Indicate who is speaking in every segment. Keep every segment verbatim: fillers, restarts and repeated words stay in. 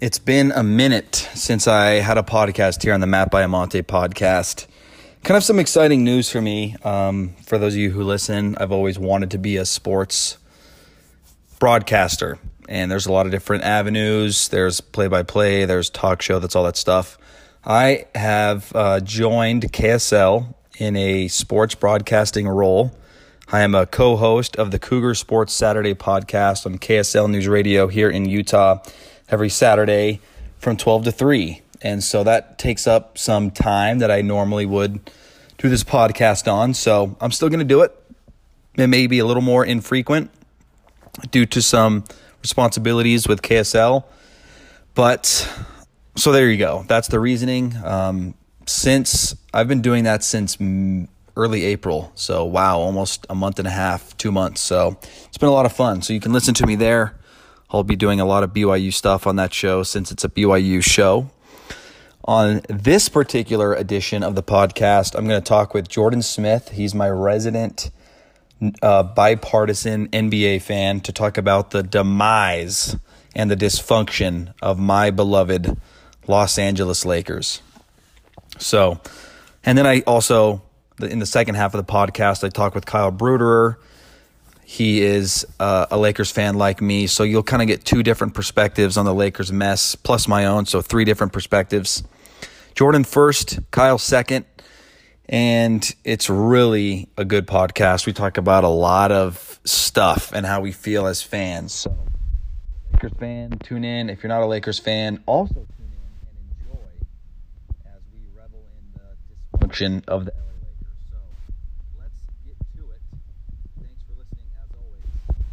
Speaker 1: It's been a minute since I had a podcast here on the Matt by Amante podcast. Kind of some exciting news for me. Um, for those of you who listen, I've always wanted to be a sports broadcaster. And there's a lot of different avenues. There's play-by-play, there's talk show, that's all that stuff. I have uh, joined K S L in a sports broadcasting role. I am a co-host of the Cougar Sports Saturday podcast on K S L News Radio here in Utah every Saturday from twelve to three. And so that takes up some time that I normally would do this podcast on. So I'm still going to do it. It may be a little more infrequent due to some responsibilities with K S L. But so there you go. That's the reasoning. Um, since I've been doing that since early April. So wow, almost a month and a half, two months. So it's been a lot of fun. So you can listen to me there. I'll be doing a lot of B Y U stuff on that show since it's a B Y U show. On this particular edition of the podcast, I'm going to talk with Jordan Smith. He's my resident uh, bipartisan N B A fan to talk about the demise and the dysfunction of my beloved Los Angeles Lakers. So, and then I also, in the second half of the podcast, I talk with Kyle Bruderer. He is uh, a Lakers fan like me, so you'll kind of get two different perspectives on the Lakers mess, plus my own, so three different perspectives. Jordan first, Kyle second, and it's really a good podcast. We talk about a lot of stuff and how we feel as fans. So, Lakers fan, tune in. If you're not a Lakers fan, also tune in and enjoy as we revel in the dysfunction of the L A Lakers. So, let's get to it. Thanks for listening as always.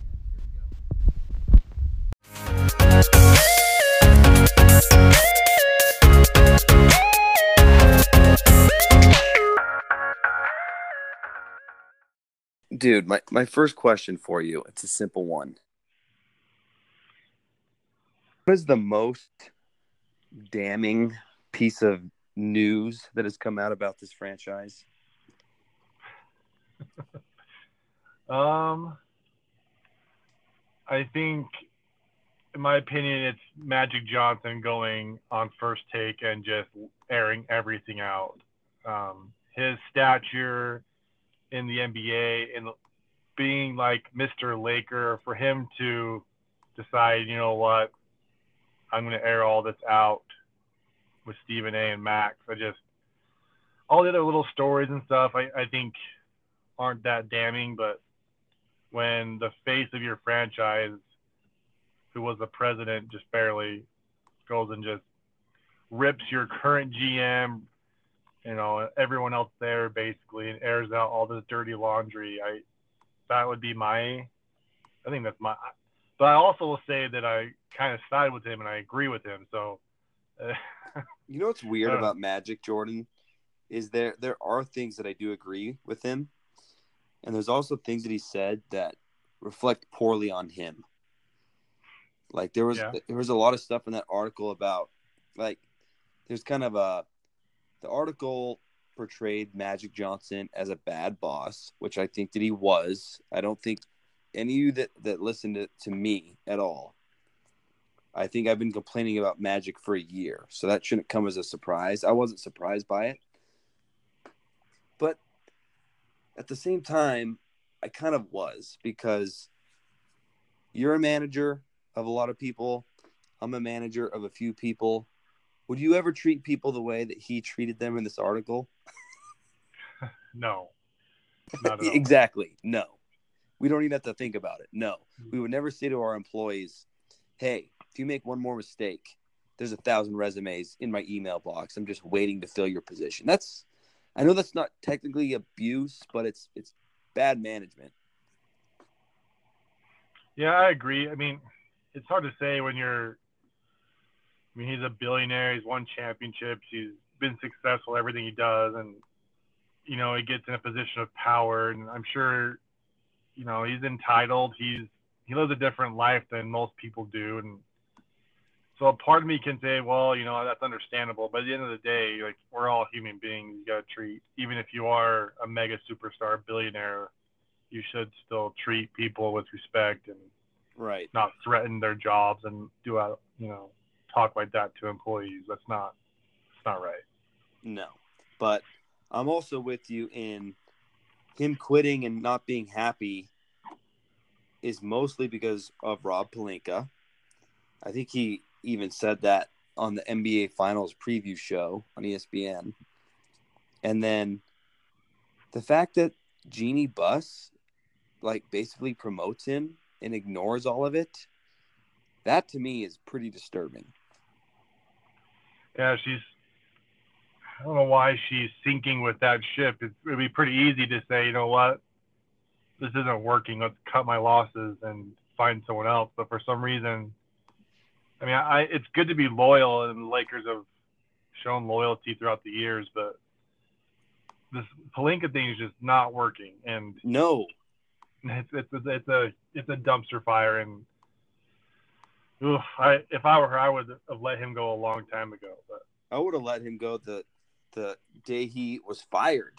Speaker 2: Dude, my, my first question for you, it's a simple one. What is the most damning piece of news that has come out about this franchise?
Speaker 3: um, I think, in my opinion, it's Magic Johnson going on First Take and just airing everything out. Um, his stature in the N B A and being like Mister Laker, for him to decide, you know what, I'm going to air all this out with Stephen A. and Max. I just, all the other little stories and stuff, I, I think aren't that damning, but when the face of your franchise, who was the president, just barely goes and just rips your current G M, you know, everyone else there basically, and airs out all this dirty laundry. I, that would be my, I think that's my, but I also will say that I kind of side with him and I agree with him. So, uh,
Speaker 2: you know what's weird
Speaker 3: uh,
Speaker 2: about Magic, Jordan, is there there are things that I do agree with him, and there's also things that he said that reflect poorly on him. Like there was
Speaker 3: yeah.
Speaker 2: there was a lot of stuff in that article about, like, there's kind of a, the article portrayed Magic Johnson as a bad boss, which I think that he was. I don't think any of you that, that listened to, to me at all, I think I've been complaining about Magic for a year, so that shouldn't come as a surprise. I wasn't surprised by it. But at the same time, I kind of was, because you're a manager of a lot of people. I'm a manager of a few people. Would you ever treat people the way that he treated them in this article?
Speaker 3: No. Not at all.
Speaker 2: Exactly. No. We don't even have to think about it. No. We would never say to our employees, hey, if you make one more mistake, there's a thousand resumes in my email box. I'm just waiting to fill your position. That's, I know that's not technically abuse, but it's it's bad management.
Speaker 3: Yeah, I agree. I mean, it's hard to say when you're, I mean, he's a billionaire. He's won championships. He's been successful in everything he does. And, you know, he gets in a position of power. And I'm sure, you know, he's entitled. He's He lives a different life than most people do. And so a part of me can say, well, you know, that's understandable. But at the end of the day, like, we're all human beings. You got to treat, even if you are a mega superstar billionaire, you should still treat people with respect and
Speaker 2: right,
Speaker 3: not threaten their jobs and do out, you know, talk like that to employees. That's not, that's not right.
Speaker 2: No, but I'm also with you in him quitting and not being happy is mostly because of Rob Pelinka. I think he even said that on the N B A Finals preview show on E S P N. And then the fact that Jeannie Buss, like, basically promotes him and ignores all of it, that to me is pretty disturbing.
Speaker 3: Yeah, she's – I don't know why she's sinking with that ship. It would be pretty easy to say, you know what, this isn't working. Let's cut my losses and find someone else. But for some reason, I mean, I, it's good to be loyal, and the Lakers have shown loyalty throughout the years, but this Pelinka thing is just not working. And
Speaker 2: no,
Speaker 3: it's it's a, it's a it's a dumpster fire. And oof, I if I were her, I would have let him go a long time ago. But
Speaker 2: I would have let him go the the day he was fired.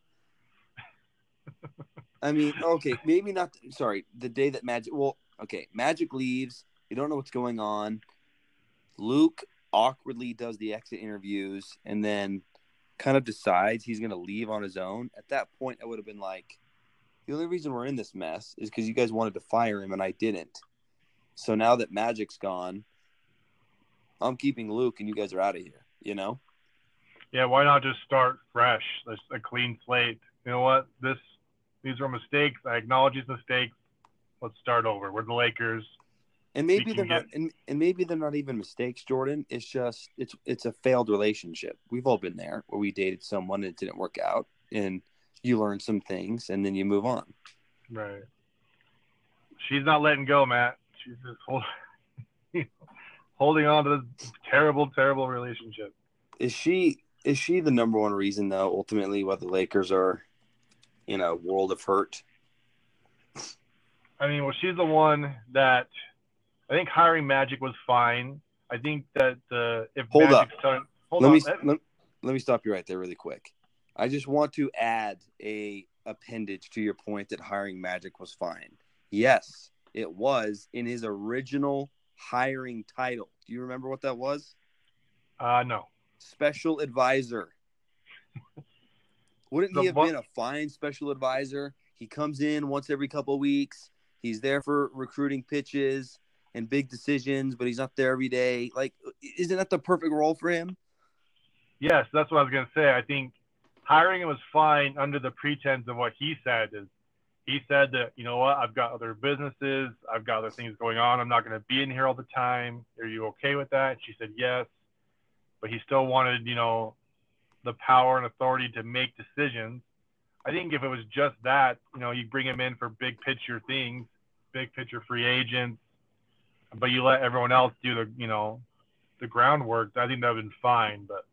Speaker 2: I mean, okay, maybe not. Sorry, the day that Magic. Well, okay, Magic leaves. You don't know what's going on. Luke awkwardly does the exit interviews and then kind of decides he's going to leave on his own. At that point, I would have been like, the only reason we're in this mess is because you guys wanted to fire him and I didn't. So now that Magic's gone, I'm keeping Luke and you guys are out of here, you know?
Speaker 3: Yeah, why not just start fresh, just a clean slate? You know what? This, these were mistakes. I acknowledge these mistakes. Let's start over. We're the Lakers.
Speaker 2: And maybe
Speaker 3: We
Speaker 2: they're
Speaker 3: can
Speaker 2: not,
Speaker 3: get-
Speaker 2: and, and maybe they're not even mistakes, Jordan. It's just it's it's a failed relationship. We've all been there where we dated someone and it didn't work out, and you learn some things and then you move on.
Speaker 3: Right. She's not letting go, Matt. She's just hold, holding on to this terrible, terrible relationship.
Speaker 2: Is she is she the number one reason though? Ultimately, why the Lakers are in a world of hurt?
Speaker 3: I mean, well, she's the one that I think hiring Magic was fine. I think that uh, if
Speaker 2: Hold
Speaker 3: Magic's
Speaker 2: up.
Speaker 3: done, hold
Speaker 2: let
Speaker 3: on.
Speaker 2: me
Speaker 3: let-
Speaker 2: let, let me stop you right there really quick. I just want to add a appendage to your point that hiring Magic was fine. Yes, it was in his original hiring title. Do you remember what that was?
Speaker 3: Uh, no.
Speaker 2: Special advisor. Wouldn't
Speaker 3: The
Speaker 2: he have
Speaker 3: what-
Speaker 2: been a fine special advisor? He comes in once every couple of weeks. He's there for recruiting pitches and big decisions, but he's not there every day. Like, isn't that the perfect role for him?
Speaker 3: Yes, that's what I was going to say. I think hiring him was fine under the pretense of what he said. Is he said that, you know what, I've got other businesses, I've got other things going on, I'm not going to be in here all the time. Are you okay with that? And she said yes, but he still wanted, you know, the power and authority to make decisions. I think if it was just that, you know, you bring him in for big picture things, big picture free agents, but you let everyone else do the, you know, the groundwork, I think that would have been fine. But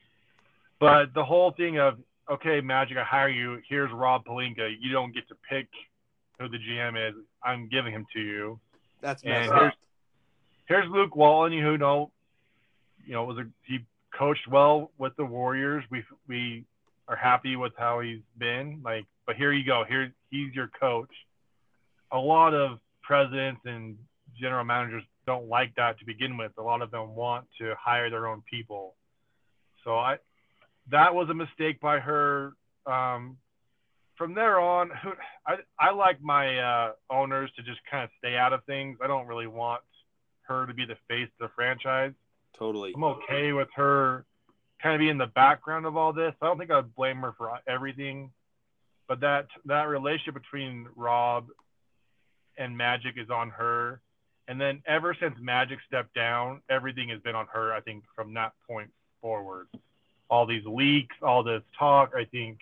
Speaker 3: but the whole thing of, okay, Magic, I hire you. Here's Rob Pelinka. You don't get to pick who the G M is. I'm giving him to you.
Speaker 2: That's
Speaker 3: And
Speaker 2: messed
Speaker 3: here's
Speaker 2: up.
Speaker 3: here's Luke Walton, who know, you know, was a, he coached well with the Warriors. We we are happy with how he's been. Like, but here you go. Here he's your coach. A lot of presidents and general managers don't like that to begin with. A lot of them want to hire their own people. So I, that was a mistake by her. Um, from there on, who, I, I like my uh, owners to just kind of stay out of things. I don't really want her to be the face of the franchise.
Speaker 2: Totally.
Speaker 3: I'm okay with her kind of being in the background of all this. I don't think I'd blame her for everything, but that that relationship between Rob and Magic is on her. And then ever since Magic stepped down, everything has been on her, I think, from that point forward. All these leaks, all this talk, I think.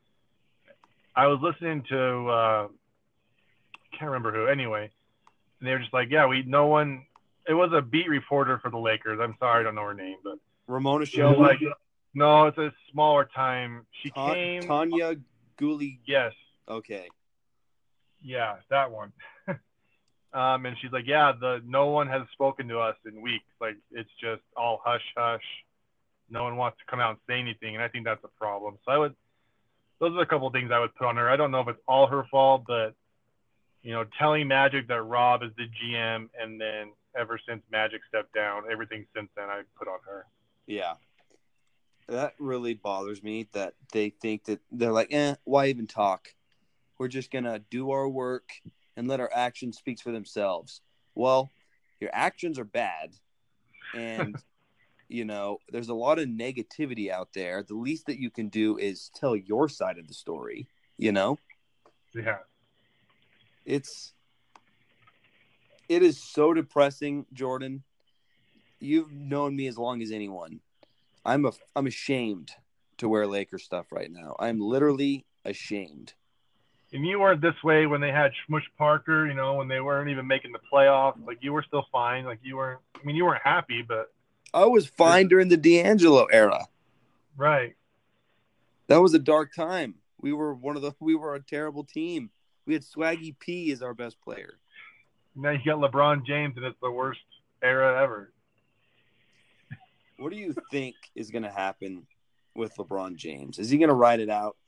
Speaker 3: I was listening to, uh, I can't remember who, anyway, and they were just like, yeah, we, no one, it was a beat reporter for the Lakers. I'm sorry, I don't know her name, but
Speaker 2: Ramona
Speaker 3: she was
Speaker 2: Shelby.
Speaker 3: like, no, it's a smaller time. She
Speaker 2: Ta-
Speaker 3: came.
Speaker 2: Tanya Guli.
Speaker 3: Yes.
Speaker 2: Okay.
Speaker 3: Yeah, that one. um, and she's like, yeah, the no one has spoken to us in weeks. Like, it's just all hush hush. No one wants to come out and say anything, and I think that's a problem. So I would, those are a couple of things I would put on her. I don't know if it's all her fault, but you know, telling Magic that Rob is the G M and then ever since Magic stepped down. Everything since then I put on her.
Speaker 2: Yeah. That really bothers me that they think that they're like, eh, why even talk? We're just going to do our work and let our actions speak for themselves. Well, your actions are bad. And, you know, there's a lot of negativity out there. The least that you can do is tell your side of the story, you know?
Speaker 3: Yeah.
Speaker 2: It's, it is so depressing, Jordan. You've known me as long as anyone. I'm a, I'm ashamed to wear Lakers stuff right now. I'm literally ashamed.
Speaker 3: And you weren't this way when they had Schmush Parker, you know, when they weren't even making the playoffs. Like, you were still fine. Like, you weren't, I mean, you weren't happy, but.
Speaker 2: I was fine during the D'Angelo era.
Speaker 3: Right.
Speaker 2: That was a dark time. We were one of the, we were a terrible team. We had Swaggy P as our best player.
Speaker 3: Now you got LeBron James, and it's the worst era ever.
Speaker 2: What do you think is going to happen with LeBron James? Is he going to ride it out?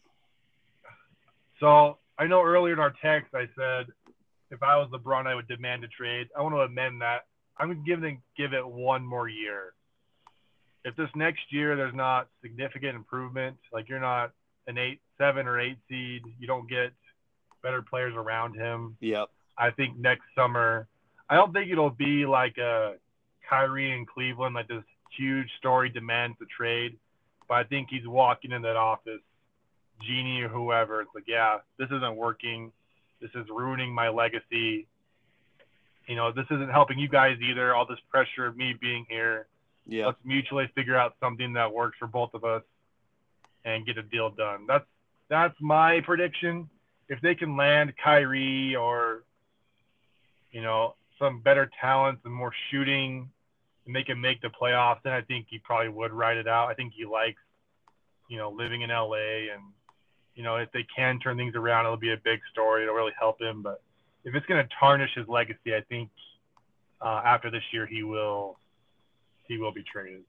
Speaker 3: So I know earlier in our text I said if I was LeBron, I would demand a trade. I want to amend that. I'm going to give it, give it one more year. If this next year there's not significant improvement, like you're not an eight, seven or eight seed, you don't get better players around him.
Speaker 2: Yep.
Speaker 3: I think next summer, I don't think it'll be like a Kyrie in Cleveland, like this huge story demands the trade. But I think he's walking in that office, Genie or whoever. It's like, yeah, this isn't working. This is ruining my legacy. You know, this isn't helping you guys either. All this pressure of me being here.
Speaker 2: Yeah.
Speaker 3: Let's mutually figure out something that works for both of us and get a deal done. That's that's my prediction. If they can land Kyrie or, you know, some better talents and more shooting, and they can make the playoffs, then I think he probably would ride it out. I think he likes, you know, living in L A, and, you know, if they can turn things around, it'll be a big story. It'll really help him. But if it's going to tarnish his legacy, I think uh, after this year he will he will be traded.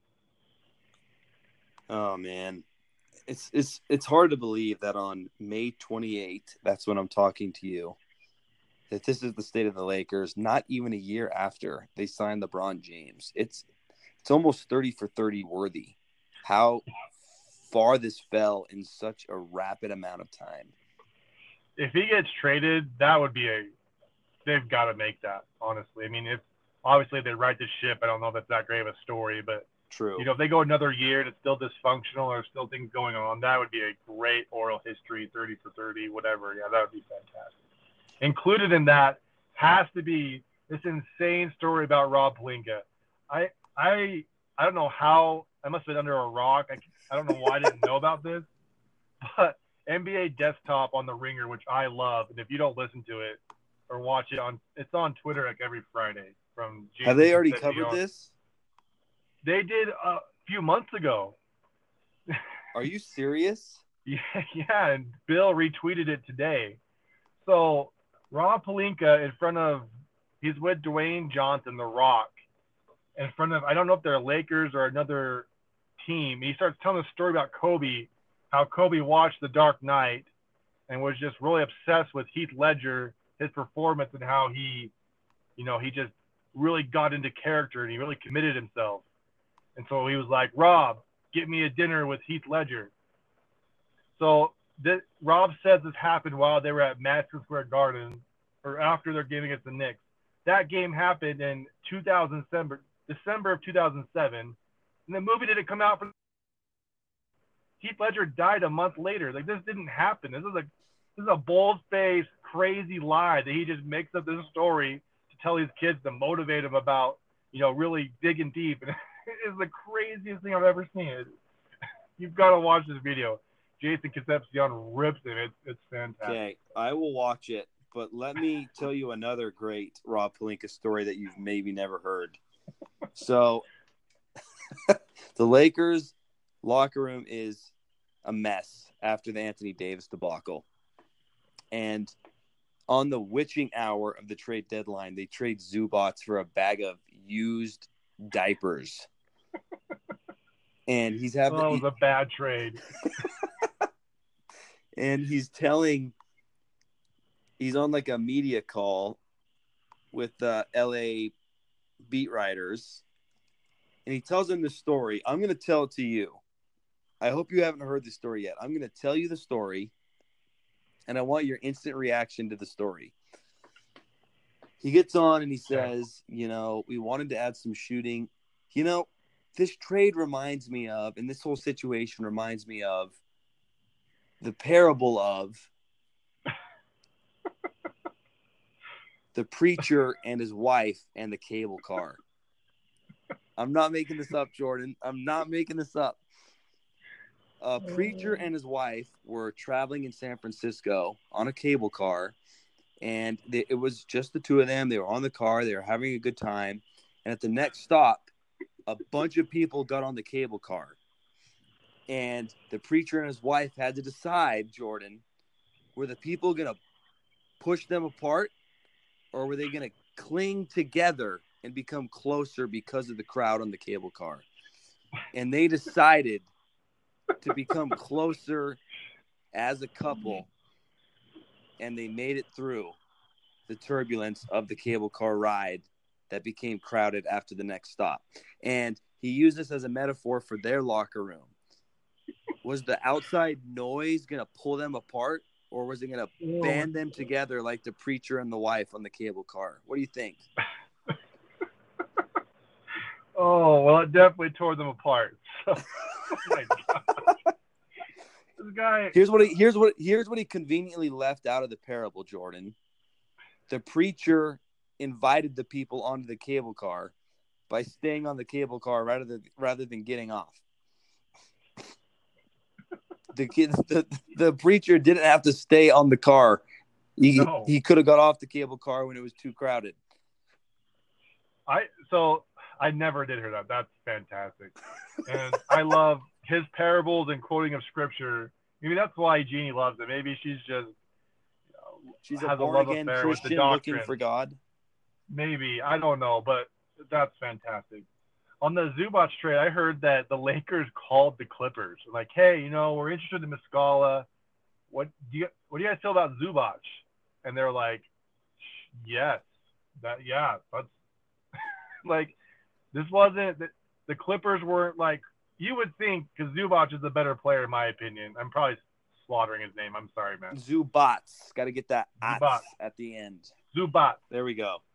Speaker 2: Oh man, it's it's it's hard to believe that on May twenty-eighth, that's when I'm talking to you, that this is the state of the Lakers. Not even a year after they signed LeBron James, it's it's almost thirty for thirty worthy. How far this fell in such a rapid amount of time.
Speaker 3: If he gets traded, that would be a they've got to make that, honestly. I mean, if obviously they right the ship, I don't know if that's that great of a story, but
Speaker 2: true.
Speaker 3: You know, if they go another year and it's still dysfunctional or still things going on, that would be a great oral history, thirty for thirty, whatever. Yeah, that would be fantastic. Included in that has to be this insane story about Rob Pelinka. I I I don't know how I must have been under a rock. I, I don't know why I didn't know about this, but N B A Desktop on the Ringer, which I love, and if you don't listen to it or watch it on, it's on Twitter like every Friday. From Jason
Speaker 2: Have they already
Speaker 3: Concepcion.
Speaker 2: covered this?
Speaker 3: They did a few months ago.
Speaker 2: Are you serious?
Speaker 3: Yeah, yeah, and Bill retweeted it today. So Rob Pelinka in front of, he's with Dwayne Johnson, The Rock, in front of, I don't know if they're Lakers or another team. He starts telling a story about Kobe, how Kobe watched The Dark Knight and was just really obsessed with Heath Ledger, his performance, and how he, you know, he just really got into character and he really committed himself. And so he was like, Rob, get me a dinner with Heath Ledger. So this, Rob says this happened while they were at Madison Square Garden or after their game against the Knicks. That game happened in two thousand seven, December of two thousand seven. And the movie didn't come out for Heath Ledger died a month later. Like, this didn't happen. This is a this is a bold-faced, crazy lie that he just makes up this story to tell his kids to motivate them about, you know, really digging deep. And it's the craziest thing I've ever seen. You've got to watch this video. Jason Concepcion rips it. It's, it's fantastic.
Speaker 2: Okay, I will watch it. But let me tell you another great Rob Pelinka story that you've maybe never heard. So the Lakers locker room is a mess after the Anthony Davis debacle. And on the witching hour of the trade deadline, they trade Zubats for a bag of used diapers. And he's having
Speaker 3: oh, it was a bad trade.
Speaker 2: And he's telling he's on like a media call with the L A beat writers, and he tells them this story. I'm going to tell it to you. I hope you haven't heard this story yet. I'm going to tell you the story, and I want your instant reaction to the story. He gets on and he says, you know, we wanted to add some shooting. You know, this trade reminds me of, and this whole situation reminds me of, the parable of the preacher and his wife and the cable car. I'm not making this up, Jordan. I'm not making this up. A preacher and his wife were traveling in San Francisco on a cable car, and they, it was just the two of them. They were on the car. They were having a good time. And at the next stop, a bunch of people got on the cable car. And the preacher and his wife had to decide, Jordan, were the people going to push them apart, or were they going to cling together and become closer because of the crowd on the cable car? And they decided to become closer as a couple, and they made it through the turbulence of the cable car ride that became crowded after the next stop. And he used this as a metaphor for their locker room. Was the outside noise going to pull them apart, or was it going to band them together like the preacher and the wife on the cable car? What do you think?
Speaker 3: Oh, well, it definitely tore them apart. So, oh my God. This guy.
Speaker 2: Here's what he here's what here's what he conveniently left out of the parable, Jordan. The preacher invited the people onto the cable car by staying on the cable car rather than rather than getting off. The kid, the, the preacher didn't have to stay on the car. He
Speaker 3: No.
Speaker 2: he could have got off the cable car when it was too crowded.
Speaker 3: I so I never did hear that. That's fantastic, and I love his parables and quoting of scripture. Maybe that's why Jeannie loves it. Maybe she's just
Speaker 2: She's
Speaker 3: has
Speaker 2: a
Speaker 3: a
Speaker 2: born
Speaker 3: love
Speaker 2: again
Speaker 3: affair with the
Speaker 2: Christian
Speaker 3: doctrine.
Speaker 2: looking for God.
Speaker 3: Maybe, I don't know, but that's fantastic. On the Zubac trade, I heard that the Lakers called the Clippers, like, "Hey, you know, we're interested in Muscala. What do you what do you guys feel about Zubac?" And they're like, "Yes, that yeah, that's like this wasn't the, the Clippers weren't like you would think, because Zubac is a better player in my opinion. I'm probably slaughtering his name. I'm sorry, man.
Speaker 2: Zubac. Got to get that
Speaker 3: Zubac.
Speaker 2: at the end.
Speaker 3: Zubac.
Speaker 2: There we go.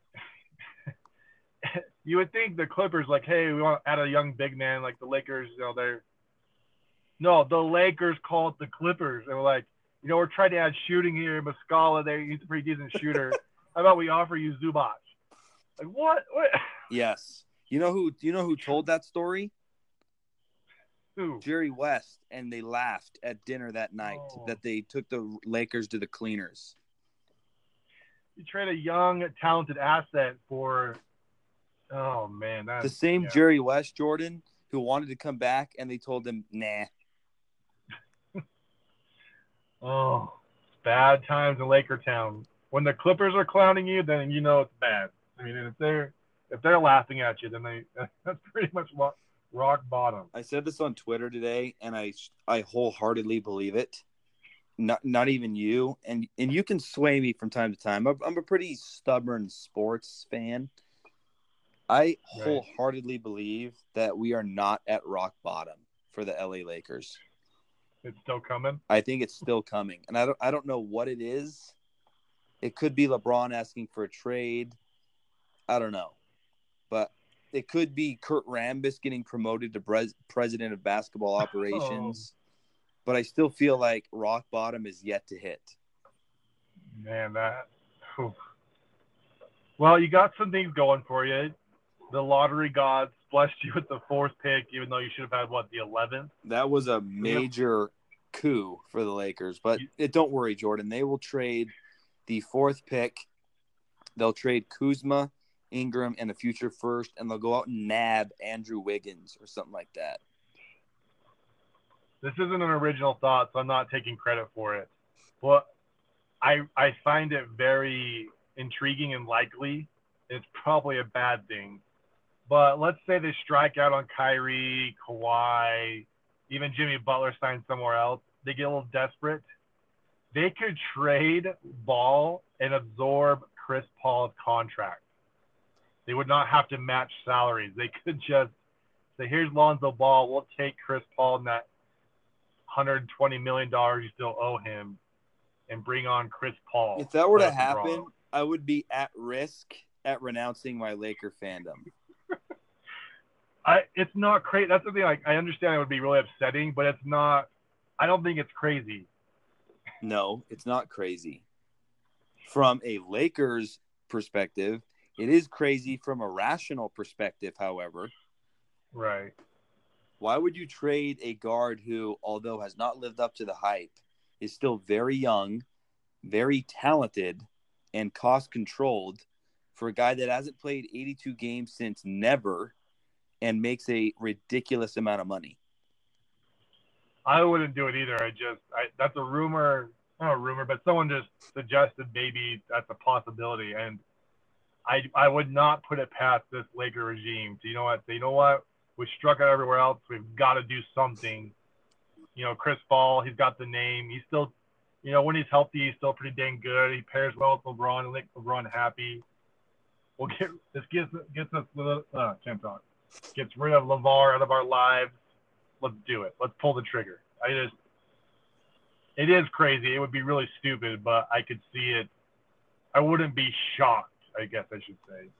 Speaker 3: You would think the Clippers, like, hey, we want to add a young big man, like the Lakers, you know, they're no, the Lakers called the Clippers. They were like, you know, we're trying to add shooting here. Muscala, there, he's a pretty decent shooter. How about we offer you Zubac? Like, what? What?
Speaker 2: Yes. You know who? You know who told that story?
Speaker 3: Who?
Speaker 2: Jerry West, and they laughed at dinner that night
Speaker 3: Oh.
Speaker 2: that they took the Lakers to the cleaners.
Speaker 3: You trade a young, talented asset for. Oh man, that's
Speaker 2: The same
Speaker 3: yeah.
Speaker 2: Jerry West, Jordan, who wanted to come back, and they told him, "Nah."
Speaker 3: Oh, bad times in Laker Town. When the Clippers are clowning you, then you know it's bad. I mean, if they're if they're laughing at you, then they that's pretty much rock, rock bottom.
Speaker 2: I said this on Twitter today, and I I wholeheartedly believe it. Not not even you, and and you can sway me from time to time. I'm, I'm a pretty stubborn sports fan. I
Speaker 3: Right.
Speaker 2: wholeheartedly believe that we are not at rock bottom for the L A Lakers.
Speaker 3: It's still coming.
Speaker 2: I think it's still coming, and I don't I don't know what it is. It could be LeBron asking for a trade. I don't know, but it could be Kurt Rambis getting promoted to pres- president of basketball operations.
Speaker 3: Oh.
Speaker 2: But I still feel like rock bottom is yet to hit.
Speaker 3: Man, that. Whew. Well, you got some things going for you. The lottery gods blessed you with the fourth pick, even though you should have had what, the eleventh.
Speaker 2: That was a major coup for the Lakers. But it, don't worry, Jordan. They will trade the fourth pick. They'll trade Kuzma, Ingram, and a future first, and they'll go out and nab Andrew Wiggins or something like that.
Speaker 3: This isn't an original thought, so I'm not taking credit for it. Well, I I find it very intriguing and likely. It's probably a bad thing. But let's say they strike out on Kyrie, Kawhi, even Jimmy Butler signs somewhere else. They get a little desperate. They could trade Ball and absorb Chris Paul's contract. They would not have to match salaries. They could just say, here's Lonzo Ball. We'll take Chris Paul and that one hundred twenty million dollars you still owe him and bring on Chris Paul.
Speaker 2: If that were to happen, I would be at risk at renouncing my Laker fandom.
Speaker 3: I, it's not crazy. That's the thing. Like, I understand it would be really upsetting, but it's not – I don't think it's crazy.
Speaker 2: No, it's not crazy. From a Lakers perspective, it is crazy from a rational perspective, however.
Speaker 3: Right.
Speaker 2: Why would you trade a guard who, although has not lived up to the hype, is still very young, very talented, and cost-controlled for a guy that hasn't played eighty-two games since never and makes a ridiculous amount of money?
Speaker 3: I wouldn't do it either. I just I, – that's a rumor – not a rumor, but someone just suggested maybe that's a possibility. And I I would not put it past this Laker regime. So you know what? So you know what? We struck out everywhere else. We've got to do something. You know, Chris Paul, he's got the name. He's still, you know, when he's healthy, he's still pretty dang good. He pairs well with LeBron and makes LeBron happy. We'll get this gets gets us uh, can't talk. Gets rid of LeVar out of our lives. Let's do it. Let's pull the trigger. I just, it is crazy. It would be really stupid, but I could see it. I wouldn't be shocked, I guess I should say.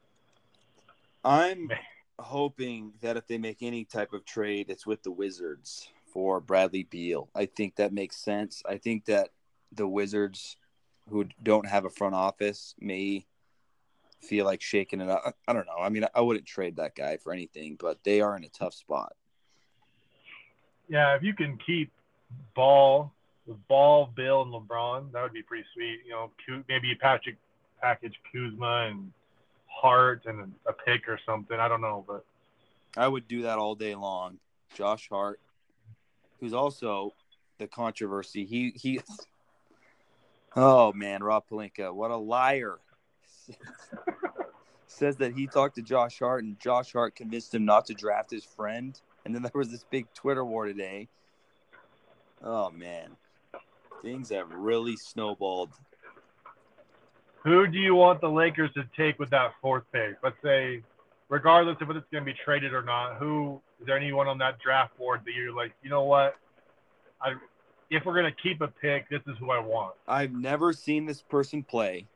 Speaker 2: I'm hoping that if they make any type of trade, it's with the Wizards for Bradley Beal. I think that makes sense. I think that the Wizards, who don't have a front office, may feel like shaking it up. I don't know. I mean, I wouldn't trade that guy for anything, but they are in a tough spot.
Speaker 3: Yeah, if you can keep Ball, Ball, Bill, and LeBron, that would be pretty sweet. You know, maybe Patrick package Kuzma and Hart and a pick or something. I don't know, but
Speaker 2: I would do that all day long. Josh Hart, who's also the controversy. He he. Oh man, Rob Pelinka, what a liar! Says that he talked to Josh Hart and Josh Hart convinced him not to draft his friend. And then there was this big Twitter war today. Oh man, things have really snowballed.
Speaker 3: Who do you want the Lakers to take with that fourth pick? Let's say, regardless of if it's going to be traded or not, who is there anyone on that draft board that you're like, you know what? I, if we're going to keep a pick, this is who I want.
Speaker 2: I've never seen this person play.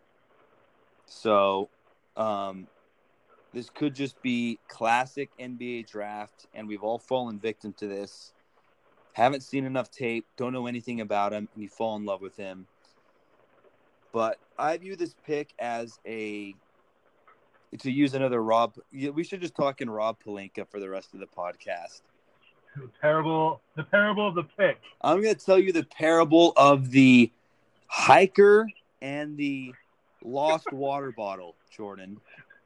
Speaker 2: So um, this could just be classic N B A draft, and we've all fallen victim to this. Haven't seen enough tape, don't know anything about him, and you fall in love with him. But I view this pick as a, to use another Rob, we should just talk in Rob Pelinka for the rest of the podcast.
Speaker 3: The parable, the parable of the pick.
Speaker 2: I'm going to tell you the parable of the hiker and the lost water bottle, Jordan.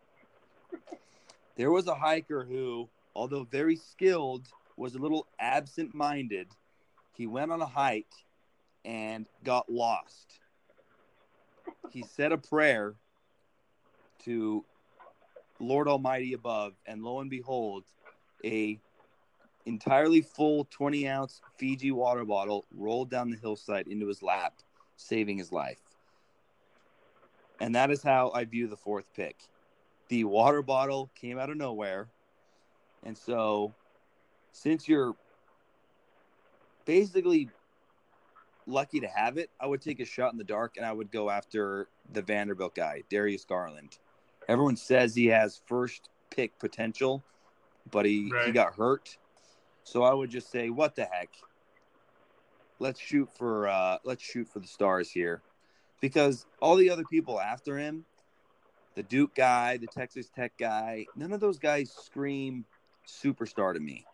Speaker 2: There was a hiker who, although very skilled, was a little absent-minded. He went on a hike and got lost. He said a prayer to Lord Almighty above, and lo and behold, a entirely full twenty-ounce Fiji water bottle rolled down the hillside into his lap, saving his life. And that is how I view the fourth pick. The water bottle came out of nowhere, and so since you're basically lucky to have it, I would take a shot in the dark, and I would go after the Vanderbilt guy, Darius Garland. Everyone says he has first pick potential, but he,
Speaker 3: right.
Speaker 2: he got hurt. So I would just say, what the heck? Let's shoot for uh, let's shoot for the stars here, because all the other people after him, the Duke guy, the Texas Tech guy, none of those guys scream superstar to me.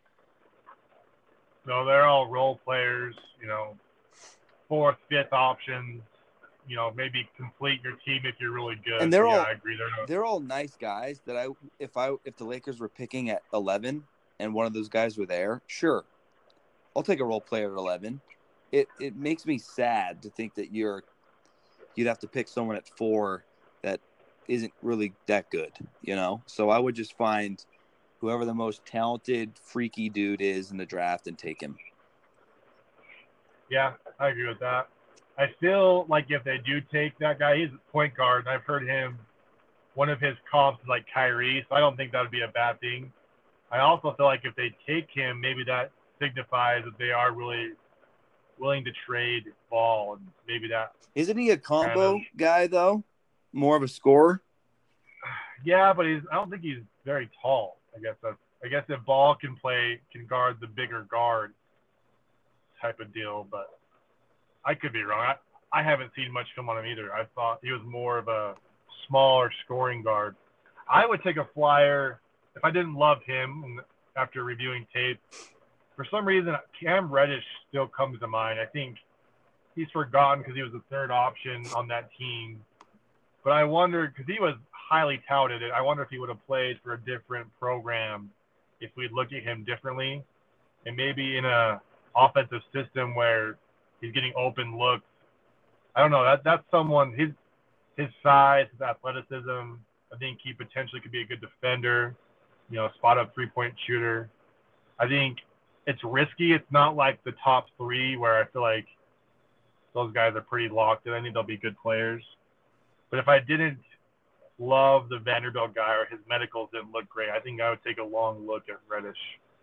Speaker 3: No, they're all role players, you know, fourth, fifth options, you know, maybe complete your team if you're really good.
Speaker 2: And they're
Speaker 3: yeah,
Speaker 2: all
Speaker 3: I agree. They're, not...
Speaker 2: they're all nice guys that I if I if the Lakers were picking at eleven and one of those guys were there, sure. I'll take a role player at eleven. It it makes me sad to think that you're you'd have to pick someone at four that isn't really that good, you know? So I would just find whoever the most talented, freaky dude is in the draft and take him.
Speaker 3: Yeah, I agree with that. I feel like if they do take that guy, he's a point guard, and I've heard him one of his comps is like Kyrie, so I don't think that would be a bad thing. I also feel like if they take him, maybe that signifies that they are really willing to trade Ball, and maybe that.
Speaker 2: Isn't he a combo
Speaker 3: kind of,
Speaker 2: guy though? More of a scorer?
Speaker 3: Yeah, but he's. I don't think he's very tall. I guess that's. I guess if Ball can play, can guard the bigger guard type of deal, but I could be wrong. I, I haven't seen much film on him either. I thought he was more of a smaller scoring guard. I would take a flyer if I didn't love him after reviewing tape. For some reason, Cam Reddish still comes to mind. I think he's forgotten because he was the third option on that team. But I wondered, because he was highly touted, I wonder if he would have played for a different program if we'd look at him differently. And maybe in a offensive system where he's getting open looks. I don't know. That That's someone, his, his size, his athleticism, I think he potentially could be a good defender, you know, spot-up three-point shooter. I think it's risky. It's not like the top three where I feel like those guys are pretty locked in. I think they'll be good players. But if I didn't love the Vanderbilt guy or his medicals didn't look great, I think I would take a long look at Reddish.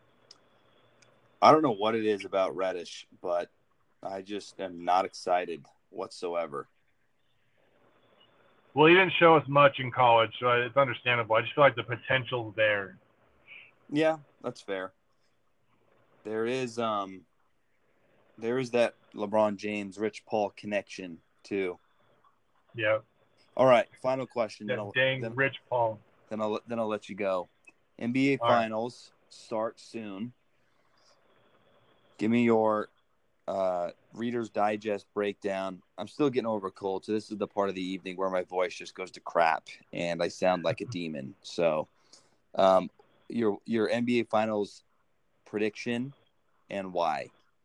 Speaker 2: I don't know what it is about Reddish, but I just am not excited whatsoever.
Speaker 3: Well, he didn't show us much in college, so it's understandable. I just feel like the potential's there.
Speaker 2: Yeah, that's fair. There is um, there is that LeBron James, Rich Paul connection too.
Speaker 3: Yeah.
Speaker 2: All right, final question.
Speaker 3: That
Speaker 2: then I'll,
Speaker 3: dang
Speaker 2: then,
Speaker 3: Rich Paul.
Speaker 2: Then I'll then I'll let you go. N B A
Speaker 3: All right.
Speaker 2: Finals start soon. Give me your uh, Reader's Digest breakdown. I'm still getting over a cold, so this is the part of the evening where my voice just goes to crap and I sound like a demon. So, um, your your N B A Finals prediction and why?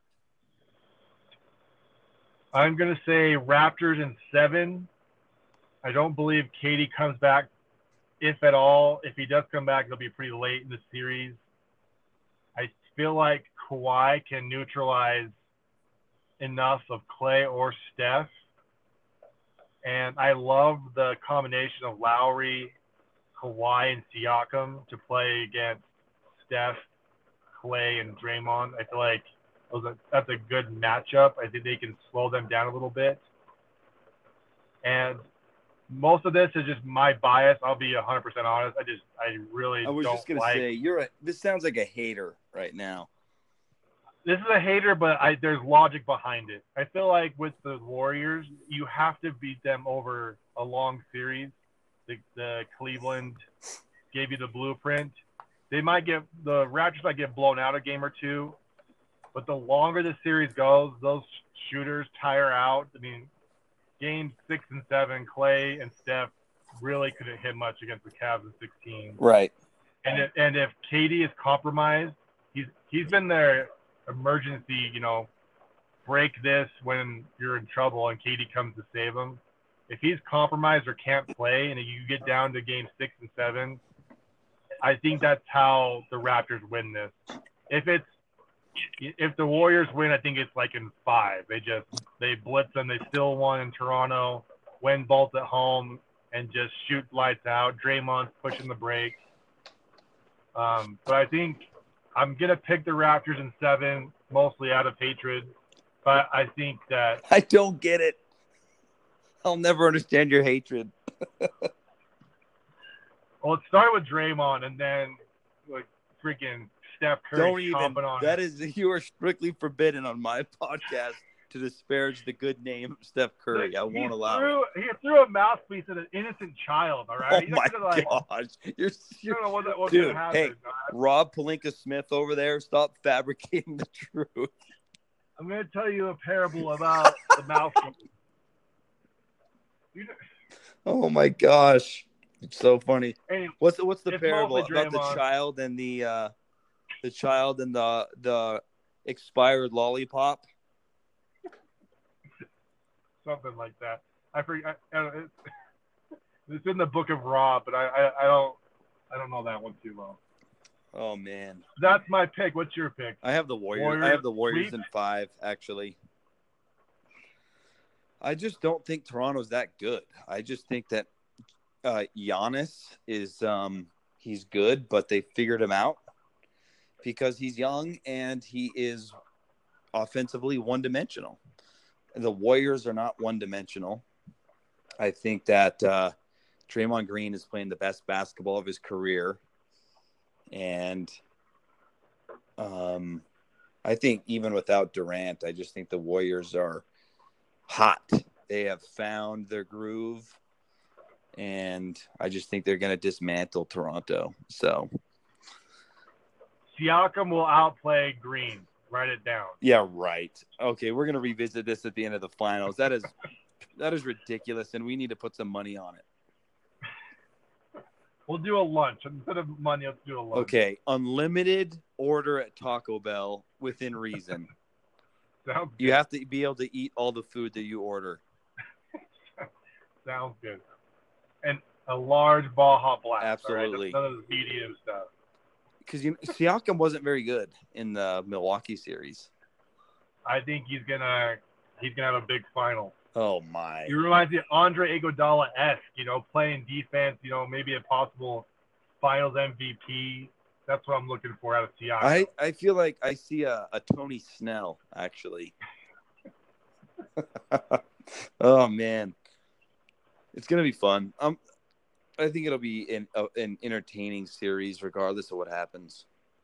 Speaker 3: I'm going to say Raptors in seven. I don't believe K D comes back, if at all. If he does come back, it'll be pretty late in the series. I feel like Kawhi can neutralize enough of Klay or Steph. And I love the combination of Lowry, Kawhi, and Siakam to play against Steph, Klay, and Draymond. I feel like those are, that's a good matchup. I think they can slow them down a little bit. And most of this is just my bias. I'll be one hundred percent honest. I just, I really
Speaker 2: I was
Speaker 3: don't
Speaker 2: just gonna
Speaker 3: like.
Speaker 2: say you're a. This sounds like a hater right now.
Speaker 3: This is a hater, but I, there's logic behind it. I feel like with the Warriors, you have to beat them over a long series. The, the Cleveland gave you the blueprint. They might get the Raptors might get blown out a game or two, but the longer the series goes, those shooters tire out. I mean, game six and seven, Klay and Steph really couldn't hit much against the Cavs in sixteen.
Speaker 2: Right.
Speaker 3: And if, and if K D is compromised, he's he's been their emergency, you know, break this when you're in trouble and K D comes to save him. If he's compromised or can't play and you get down to game six and seven, I think that's how the Raptors win this. If it's if the Warriors win, I think it's like in five. They just they blitz them. They still won in Toronto, win both at home, and just shoot lights out. Draymond's pushing the break. Um, but I think I'm gonna pick the Raptors in seven, mostly out of hatred. But I think that
Speaker 2: I don't get it. I'll never understand your hatred.
Speaker 3: well, it started with Draymond, and then like freaking Steph Curry
Speaker 2: Don't even.
Speaker 3: chomping on
Speaker 2: That
Speaker 3: it.
Speaker 2: is, you are strictly forbidden on my podcast to disparage the good name of Steph Curry.
Speaker 3: Like,
Speaker 2: I won't
Speaker 3: he
Speaker 2: allow
Speaker 3: threw,
Speaker 2: it.
Speaker 3: He threw a mouthpiece at an innocent child. All
Speaker 2: Oh
Speaker 3: right. He's
Speaker 2: my
Speaker 3: gonna, like,
Speaker 2: gosh, you're,
Speaker 3: I
Speaker 2: you're
Speaker 3: don't know what that was
Speaker 2: dude.
Speaker 3: gonna happen.
Speaker 2: Hey, Rob Pelinka Smith over there, stop fabricating the truth.
Speaker 3: I'm gonna tell you a parable about the mouthpiece. You know,
Speaker 2: Oh my gosh, it's so funny.
Speaker 3: anyway,
Speaker 2: What's the, what's the
Speaker 3: It's
Speaker 2: parable
Speaker 3: mostly
Speaker 2: about the
Speaker 3: Draymond.
Speaker 2: child and the uh, the child and the the expired lollipop?
Speaker 3: something like that. I forget. I, I, it's, it's in the book of Rob, but I, I, I don't I don't know that one too well.
Speaker 2: Oh man,
Speaker 3: That's my pick. What's your pick?
Speaker 2: I have the Warriors. I
Speaker 3: Warriors
Speaker 2: have the Warriors
Speaker 3: sweep?
Speaker 2: in five, actually. I just don't think Toronto's that good. I just think that uh, Giannis is um, he's good, but they figured him out because he's young and he is offensively one-dimensional. The Warriors are not one-dimensional. I think that uh, Draymond Green is playing the best basketball of his career. And um, I think even without Durant, I just think the Warriors are hot. They have found their groove. And I just think they're going to dismantle Toronto. So
Speaker 3: Siakam will outplay Green. Write it down.
Speaker 2: Yeah, right. Okay, we're going to revisit this at the end of the finals. That is that is ridiculous, and we need to put some money on it.
Speaker 3: We'll do a lunch. Instead of money, let's do a lunch.
Speaker 2: Okay, unlimited order at Taco Bell within reason.
Speaker 3: Sounds
Speaker 2: You
Speaker 3: good.
Speaker 2: have to be able to eat all the food that you order.
Speaker 3: Sounds good. And a large Baja Blast.
Speaker 2: Absolutely.
Speaker 3: All right? None of the medium stuff.
Speaker 2: Because you Siakam wasn't very good in the Milwaukee series.
Speaker 3: I think he's gonna he's gonna have a big final.
Speaker 2: Oh, my.
Speaker 3: He reminds me of Andre Iguodala-esque, you know, playing defense, you know, maybe a possible finals M V P. That's what I'm looking for out of Siakam.
Speaker 2: I, I feel like I see a, a Tony Snell, actually. Oh, man. It's going to be fun. Um, I think it'll be an, uh, an entertaining series regardless of what happens.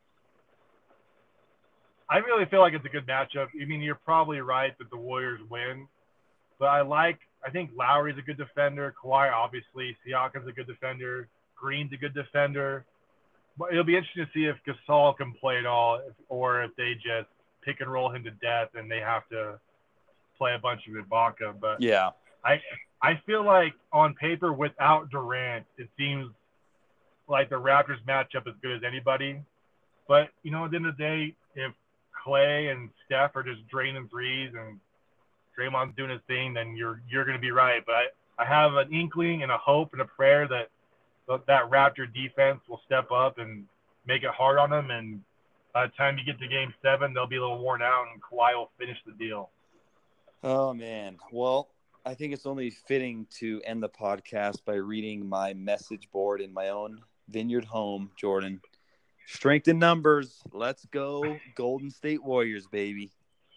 Speaker 3: I really feel like it's a good matchup. I mean, you're probably right that the Warriors win. But I like – I think Lowry's a good defender. Kawhi, obviously. Siakam's a good defender. Green's a good defender. But it'll be interesting to see if Gasol can play at all or if they just pick and roll him to death and they have to play a bunch of Ibaka. But
Speaker 2: Yeah.
Speaker 3: I I feel like on paper without Durant, it seems like the Raptors match up as good as anybody. But, you know, at the end of the day, if Clay and Steph are just draining threes and Draymond's doing his thing, then you're you're going to be right. But I, I have an inkling and a hope and a prayer that that Raptor defense will step up and make it hard on them. And by the time you get to game seven, they'll be a little worn out and Kawhi will finish the deal.
Speaker 2: Oh, man. Well, I think it's only fitting to end the podcast by reading my message board in my own vineyard home, Jordan. Strength in numbers. Let's go Golden State Warriors, baby.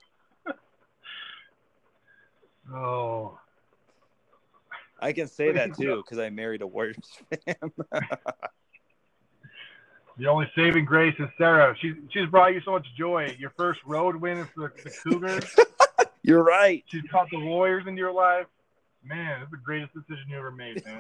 Speaker 3: Oh,
Speaker 2: I can say that, too, because I married a Warriors fan.
Speaker 3: the only saving grace is Sarah. She's she's brought you so much joy. Your first road win is the, the Cougars.
Speaker 2: You're right.
Speaker 3: She's caught the Warriors into your life. Man, it's the greatest decision you ever made, man.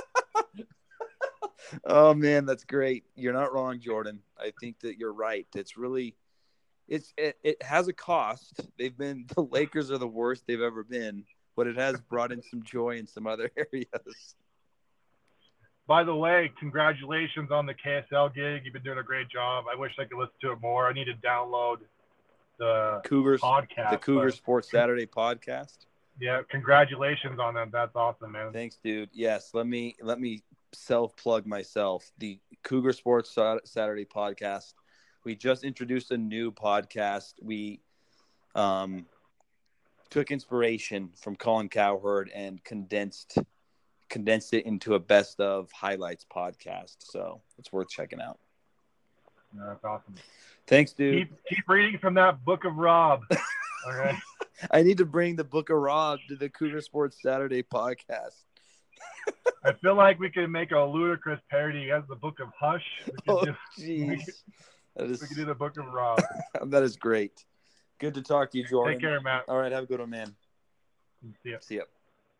Speaker 2: Oh, man, that's great. You're not wrong, Jordan. I think that you're right. It's really it's it, it has a cost. They've been the Lakers are the worst they've ever been, but it has brought in some joy in some other areas.
Speaker 3: By the way, congratulations on the K S L gig. You've been doing a great job. I wish I could listen to it more. I need to download the
Speaker 2: Cougars
Speaker 3: podcast.
Speaker 2: the Cougar
Speaker 3: but-
Speaker 2: Sports Saturday podcast.
Speaker 3: Yeah, congratulations on that. That's awesome, man.
Speaker 2: Thanks, dude. Yes, let me let me self plug myself. The Cougar Sports Sa- Saturday podcast. We just introduced a new podcast. We um, took inspiration from Colin Cowherd and condensed condensed it into a best of highlights podcast. So it's worth checking out.
Speaker 3: Yeah, that's awesome.
Speaker 2: Thanks, dude.
Speaker 3: Keep keep reading from that Book of Rob. All right.
Speaker 2: I need to bring the Book of Rob to the Cougar Sports Saturday podcast.
Speaker 3: I feel like we could make a ludicrous parody as the Book of Hush. We could,
Speaker 2: Oh,
Speaker 3: do,
Speaker 2: jeez. That
Speaker 3: we
Speaker 2: is
Speaker 3: could do the Book of Rob.
Speaker 2: that is great. Good to talk to you, Jordan.
Speaker 3: Take care, Matt.
Speaker 2: All right, have a good one, man.
Speaker 3: See ya.
Speaker 2: See ya.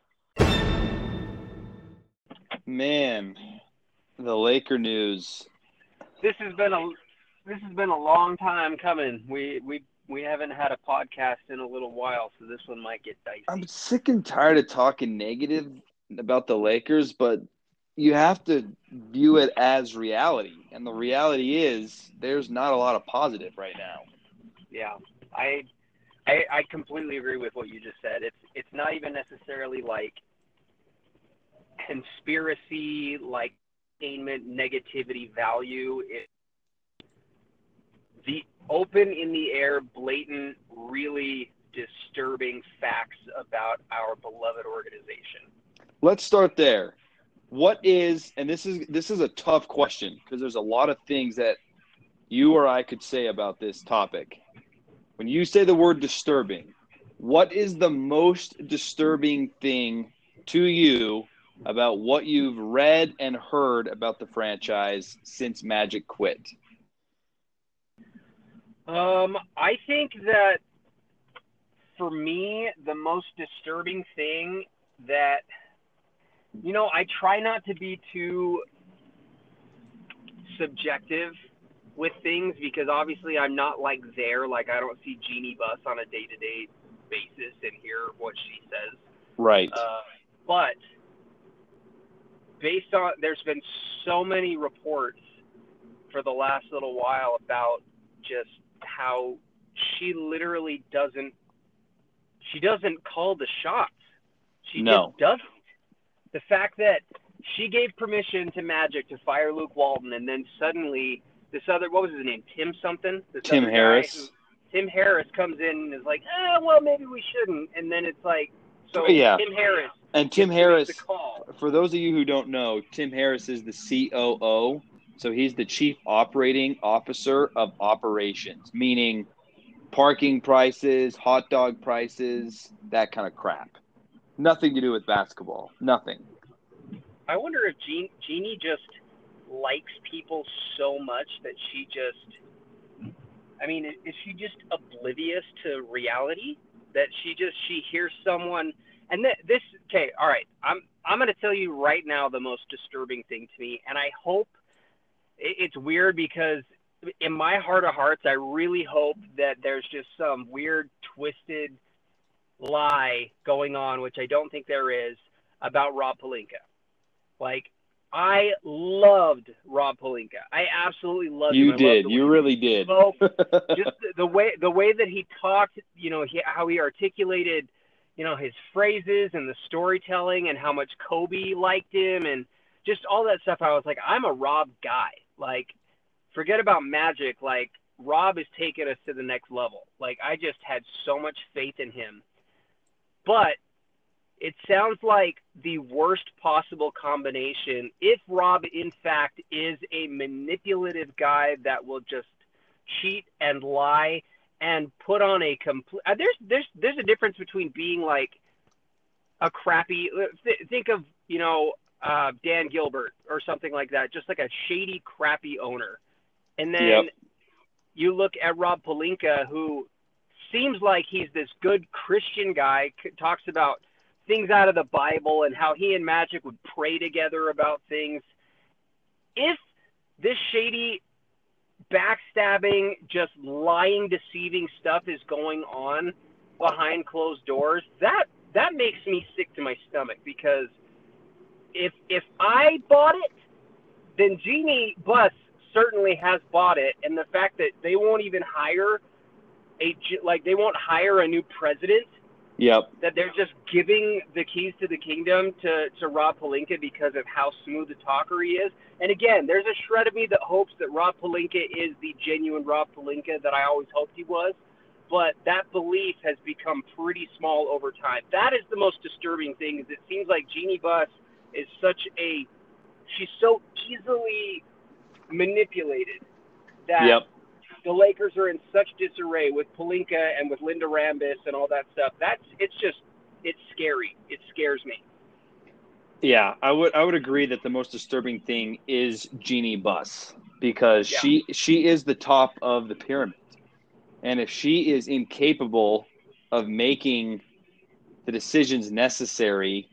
Speaker 2: Man, the Laker news.
Speaker 4: This has been a this has been a long time coming. We we we haven't had a podcast in a little while, so this one might get dicey.
Speaker 2: I'm sick and tired of talking negative about the Lakers, but you have to view it as reality. And the reality is there's not a lot of positive right now.
Speaker 4: Yeah, I, I I completely agree with what you just said. It's it's not even necessarily like conspiracy, like entertainment, negativity value. It the open in the air, blatant, really disturbing facts about our beloved organization.
Speaker 2: Let's start there. What is, and this is this is a tough question because there's a lot of things that you or I could say about this topic. When you say the word disturbing, what is the most disturbing thing to you about what you've read and heard about the franchise since Magic quit?
Speaker 4: Um, I think that for me, the most disturbing thing that, you know, I try not to be too subjective with things because obviously I'm not like there. Like I don't see Jeannie Buss on a day-to-day basis and hear what she says.
Speaker 2: Right.
Speaker 4: Uh, but based on, there's been so many reports for the last little while about just how she literally doesn't, she doesn't call the shots. She
Speaker 2: No.
Speaker 4: just doesn't. The fact that she gave permission to Magic to fire Luke Walton, and then suddenly this other, what was his name, Tim something? This
Speaker 2: Tim
Speaker 4: other guy
Speaker 2: Harris.
Speaker 4: who- Tim Harris comes in and is like, eh, well, maybe we shouldn't. And then it's like, so
Speaker 2: Yeah.
Speaker 4: Tim Harris.
Speaker 2: And Tim
Speaker 4: gets to make
Speaker 2: Harris,
Speaker 4: the call.
Speaker 2: for those of you who don't know, Tim Harris is the C O O. So he's the Chief Operating Officer of Operations, meaning parking prices, hot dog prices, that kind of crap. Nothing to do with basketball. Nothing.
Speaker 4: I wonder if Jean, Jeannie just likes people so much that she just, I mean, is she just oblivious to reality? That she just, she hears someone, and th- this, okay, all right, I'm, I'm going to tell you right now the most disturbing thing to me, and I hope, it, it's weird because in my heart of hearts, I really hope that there's just some weird, twisted lie going on, which I don't think there is, about Rob Pelinka. Like, I loved Rob Pelinka. I absolutely loved him.
Speaker 2: You
Speaker 4: I
Speaker 2: did.
Speaker 4: loved
Speaker 2: You really did.
Speaker 4: spoke, just the, the way the way that he talked, you know, he, how he articulated, you know, his phrases and the storytelling and how much Kobe liked him and just all that stuff. I was like, I'm a Rob guy. Like, forget about Magic. Like, Rob has taken us to the next level. Like, I just had so much faith in him. But it sounds like the worst possible combination if Rob, in fact, is a manipulative guy that will just cheat and lie and put on a complete uh, – there's, there's, there's a difference between being like a crappy th- – think of, you know, uh, Dan Gilbert or something like that, just like a shady, crappy owner. And then
Speaker 2: Yep.
Speaker 4: you look at Rob Pelinka, who seems like he's this good Christian guy, c- talks about – things out of the Bible and how he and Magic would pray together about things. If this shady, backstabbing, just lying, deceiving stuff is going on behind closed doors, that that makes me sick to my stomach because if if I bought it, then Jeannie Buss certainly has bought it, and the fact that they won't even hire a like they won't hire a new president.
Speaker 2: Yep.
Speaker 4: That they're just giving the keys to the kingdom to, to Rob Pelinka because of how smooth a talker he is. And again, there's a shred of me that hopes that Rob Pelinka is the genuine Rob Pelinka that I always hoped he was. But that belief has become pretty small over time. That is the most disturbing thing, is it seems like Jeannie Buss is such a, she's so easily manipulated that
Speaker 2: Yep.
Speaker 4: the Lakers are in such disarray with Pelinka and with Linda Rambis and all that stuff. That's it's just it's scary. It scares me.
Speaker 2: Yeah, I would I would agree that the most disturbing thing is Jeannie Buss because
Speaker 4: Yeah.
Speaker 2: she she is the top of the pyramid. And if she is incapable of making the decisions necessary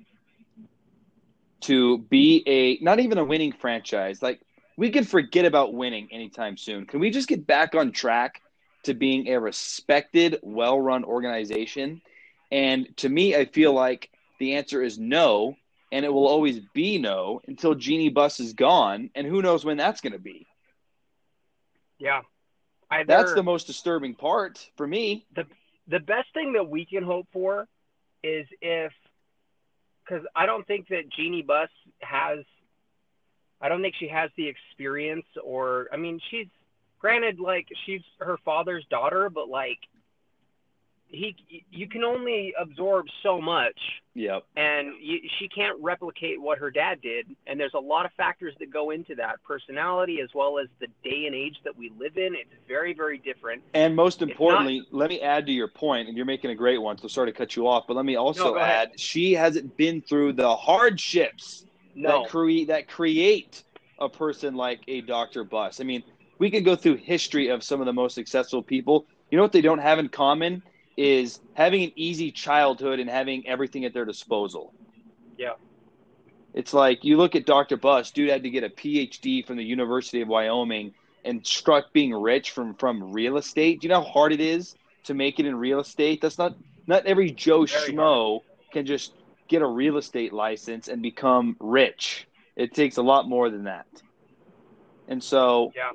Speaker 2: to be a not even a winning franchise, like we can forget about winning anytime soon. Can we just get back on track to being a respected, well-run organization? And to me, I feel like the answer is no, and it will always be no until Jeannie Buss is gone, and who knows when that's going to be.
Speaker 4: Yeah. Either,
Speaker 2: That's the most disturbing part for me.
Speaker 4: the the best thing that we can hope for is if because I don't think that Jeannie Buss has I don't think she has the experience or I mean she's granted like she's her father's daughter, but like he you can only absorb so much.
Speaker 1: Yep.
Speaker 4: And you, she can't replicate what her dad did. And there's a lot of factors that go into that, personality as well as the day and age that we live in. It's very, very different.
Speaker 1: And most importantly, not, let me add to your point, and you're making a great one, so sorry to cut you off, but let me also
Speaker 4: no,
Speaker 1: add,
Speaker 4: ahead.
Speaker 1: she hasn't been through the hardships
Speaker 4: no.
Speaker 1: that, cre- that create a person like a Doctor Buss. I mean, we could go through history of some of the most successful people. You know what they don't have in common is having an easy childhood and having everything at their disposal.
Speaker 4: Yeah.
Speaker 1: It's like you look at Doctor Buss, dude had to get a P H D from the University of Wyoming and struck being rich from, from real estate. Do you know how hard it is to make it in real estate? That's not not every Joe
Speaker 4: Very
Speaker 1: Schmo hard. Can just get a real estate license and become rich. It takes a lot more than that. And so
Speaker 4: yeah.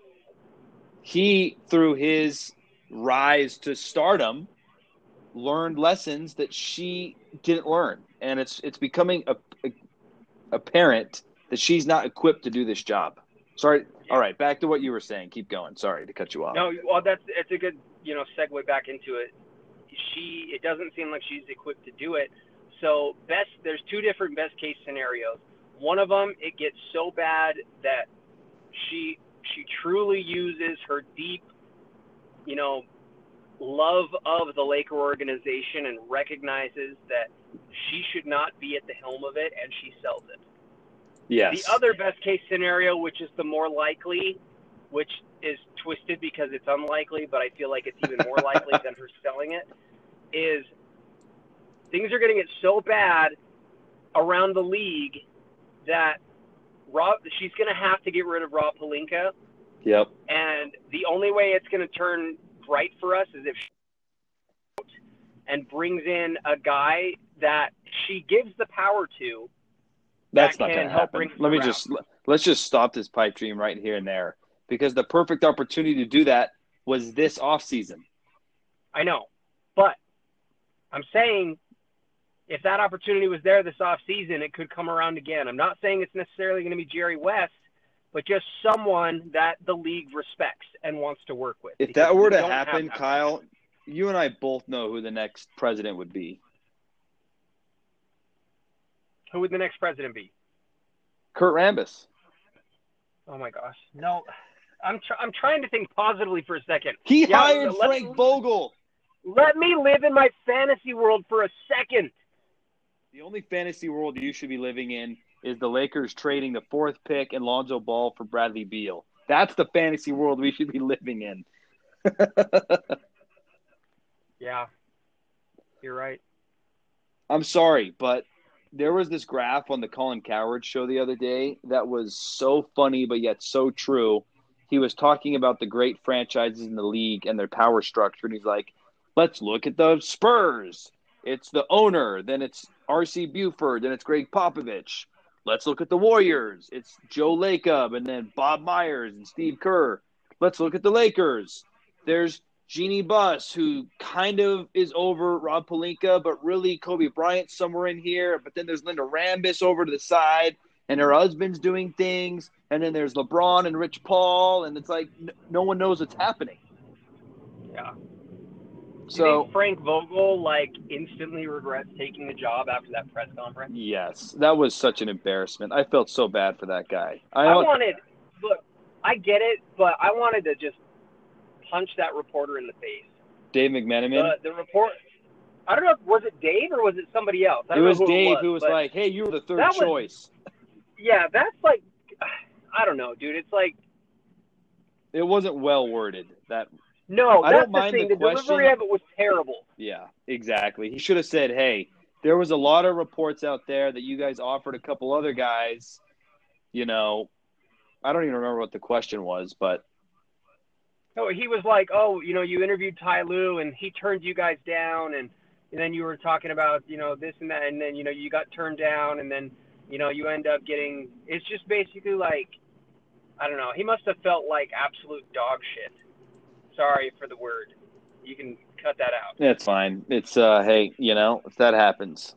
Speaker 1: he, through his rise to stardom, learned lessons that she didn't learn. And it's it's becoming a, a, apparent that she's not equipped to do this job. Sorry. Yeah. All right, back to what you were saying. Keep going. Sorry to cut you off.
Speaker 4: No, well, that's it's a good, you know, segue back into it. She, it doesn't seem like she's equipped to do it. So best, there's two different best case scenarios. One of them, it gets so bad that she she truly uses her deep, you know, love of the Laker organization and recognizes that she should not be at the helm of it, and she sells it.
Speaker 1: Yes.
Speaker 4: The other best case scenario, which is the more likely, which is twisted because it's unlikely, but I feel like it's even more likely than her selling it, is things are going to get so bad around the league that Rob, she's going to have to get rid of Rob Pelinka.
Speaker 1: Yep.
Speaker 4: And the only way it's going to turn bright for us is if she and brings in a guy that she gives the power to.
Speaker 1: That's
Speaker 4: that
Speaker 1: not going to happen. Let me
Speaker 4: around.
Speaker 1: just let's just stop this pipe dream right here and there, because the perfect opportunity to do that was this offseason.
Speaker 4: I know, but I'm saying if that opportunity was there this offseason, it could come around again. I'm not saying it's necessarily going to be Jerry West, but just someone that the league respects and wants to work with.
Speaker 1: If that were to happen, Kyle, you and I both know who the next president would be.
Speaker 4: Who would the next president be?
Speaker 1: Kurt Rambis.
Speaker 4: Oh, my gosh. No, I'm tr- I'm trying to think positively for a second.
Speaker 1: He
Speaker 4: yeah,
Speaker 1: hired Frank
Speaker 4: me,
Speaker 1: Vogel.
Speaker 4: Let me live in my fantasy world for a second.
Speaker 1: The only fantasy world you should be living in is the Lakers trading the fourth pick and Lonzo Ball for Bradley Beal. That's the fantasy world we should be living in.
Speaker 4: Yeah, you're right.
Speaker 1: I'm sorry, but there was this graph on the Colin Cowherd show the other day that was so funny but yet so true. He was talking about the great franchises in the league and their power structure, and he's like, let's look at the Spurs. It's the owner, then it's R C Buford, then it's Greg Popovich. Let's look at the Warriors. It's Joe Lacob, and then Bob Myers and Steve Kerr. Let's look at the Lakers. There's Jeannie Buss, who kind of is over Rob Pelinka, but really Kobe Bryant's somewhere in here. But then there's Linda Rambis over to the side, and her husband's doing things. And then there's LeBron and Rich Paul, and it's like n- no one knows what's happening.
Speaker 4: Yeah.
Speaker 1: So,
Speaker 4: do you think Frank Vogel, like, instantly regrets taking the job after that press conference?
Speaker 1: Yes. That was such an embarrassment. I felt so bad for that guy. I,
Speaker 4: I wanted – look, I get it, but I wanted to just punch that reporter in the face.
Speaker 1: Dave McMenamin?
Speaker 4: The, the report – I don't know, was it Dave or was it somebody else? I
Speaker 1: it
Speaker 4: don't
Speaker 1: was
Speaker 4: know who
Speaker 1: Dave
Speaker 4: it was,
Speaker 1: who was like, hey, you were the third
Speaker 4: was,
Speaker 1: choice.
Speaker 4: Yeah, that's like – I don't know, dude. It's like –
Speaker 1: It wasn't well worded. That
Speaker 4: No,
Speaker 1: I
Speaker 4: that's
Speaker 1: don't
Speaker 4: the
Speaker 1: mind
Speaker 4: thing.
Speaker 1: the
Speaker 4: The,
Speaker 1: question.
Speaker 4: delivery of it was terrible.
Speaker 1: Yeah, exactly. He should have said, hey, there was a lot of reports out there that you guys offered a couple other guys. You know, I don't even remember what the question was, but.
Speaker 4: No, he was like, oh, you know, you interviewed Ty Lue and he turned you guys down. And, and then you were talking about, you know, this and that. And then, you know, you got turned down. And then, you know, you end up getting – it's just basically like, I don't know. He must have felt like absolute dog shit. Sorry for the word. You can cut that out.
Speaker 1: That's fine. It's, uh, hey, you know, if that happens.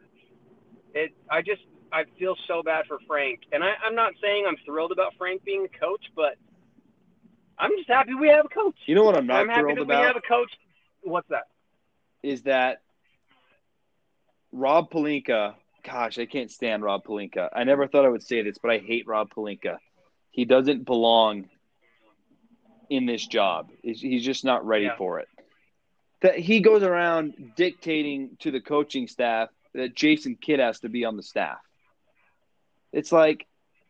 Speaker 4: It. I just – I feel so bad for Frank. And I, I'm not saying I'm thrilled about Frank being a coach, but I'm just happy we have a coach.
Speaker 1: You know what I'm not
Speaker 4: I'm happy
Speaker 1: thrilled
Speaker 4: that
Speaker 1: about?
Speaker 4: we have a coach. What's that?
Speaker 2: is that Rob Pelinka, gosh, I can't stand Rob Pelinka. I never thought I would say this, but I hate Rob Pelinka. He doesn't belong in this job. He's, he's just not ready
Speaker 4: Yeah.
Speaker 2: for it. That he goes around dictating to the coaching staff that Jason Kidd has to be on the staff. It's like,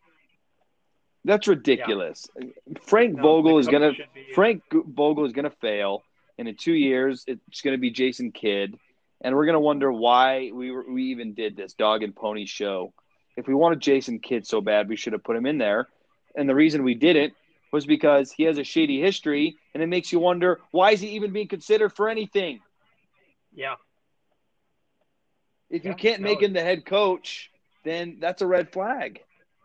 Speaker 2: that's ridiculous. Frank
Speaker 4: No,
Speaker 2: Vogel
Speaker 4: the
Speaker 2: is gonna
Speaker 4: coach should be-
Speaker 2: Frank Vogel is gonna fail, and in two years it's gonna be Jason Kidd, and we're gonna wonder why we were, we even did this dog and pony show. If we wanted Jason Kidd so bad, we should have put him in there, and the reason we didn't was because he has a shady history, and it makes you wonder, why is he even being considered for anything?
Speaker 4: Yeah.
Speaker 2: If you
Speaker 4: Yeah,
Speaker 2: can't
Speaker 4: no,
Speaker 2: make him the head coach, then that's a red flag.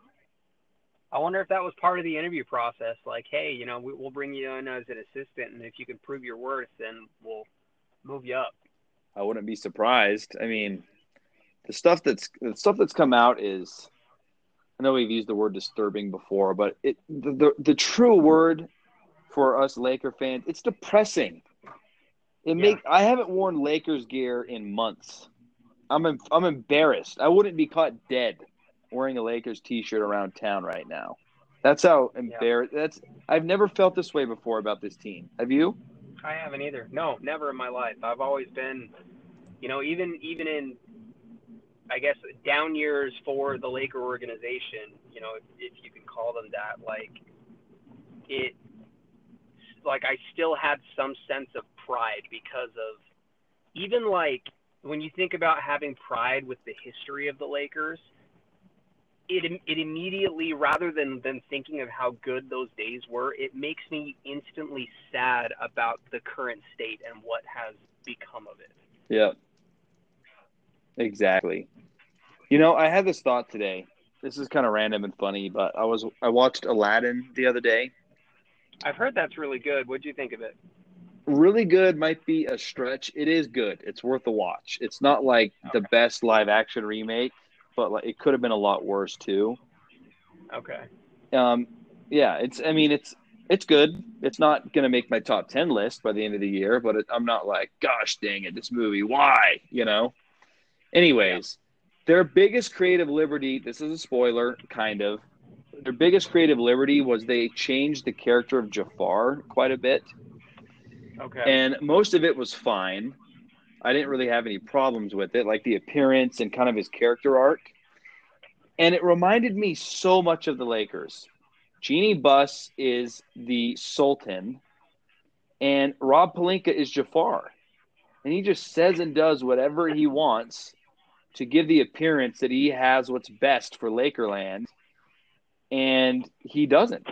Speaker 4: I wonder if that was part of the interview process. Like, hey, you know, we, we'll bring you in as an assistant, and if you can prove your worth, then we'll move you up.
Speaker 2: I wouldn't be surprised. I mean, the stuff that's the stuff that's come out is, I know we've used the word disturbing before, but it the the, the true word for us Laker fans, it's depressing. It
Speaker 4: Yeah.
Speaker 2: make I haven't worn Lakers gear in months. I'm em- I'm embarrassed. I wouldn't be caught dead wearing a Lakers t-shirt around town right now. That's how embarrassed. That's I've never felt this way before about this team. Have you?
Speaker 4: I haven't either. No, never in my life. I've always been, you know, even even in, I guess, down years for the Laker organization, you know, if, if you can call them that, like, it, like, I still had some sense of pride because of, even, like, when you think about having pride with the history of the Lakers, it it immediately, rather than, than thinking of how good those days were, it makes me instantly sad about the current state and what has become of it.
Speaker 2: Yeah. Exactly. You know, I had this thought today. This is kind of random and funny, but I was I watched Aladdin the other day.
Speaker 4: I've heard that's really good. What'd you think of it?
Speaker 2: Really good might be a stretch. It is good. It's worth a watch. It's not like the
Speaker 4: Okay.
Speaker 2: best live action remake, but like it could have been a lot worse too.
Speaker 4: Okay.
Speaker 2: Um, yeah, it's. I mean, it's it's good. It's not gonna make my top ten list by the end of the year, but it, I'm not like, gosh dang it, this movie, why? You know. Anyways, their biggest creative liberty. This is a spoiler, kind of. Their biggest creative liberty was they changed the character of Jafar quite a bit.
Speaker 4: Okay.
Speaker 2: And most of it was fine. I didn't really have any problems with it, like the appearance and kind of his character arc. And it reminded me so much of the Lakers. Jeannie Buss is the Sultan, and Rob Pelinka is Jafar. And he just says and does whatever he wants to give the appearance that he has what's best for Lakerland, and he doesn't.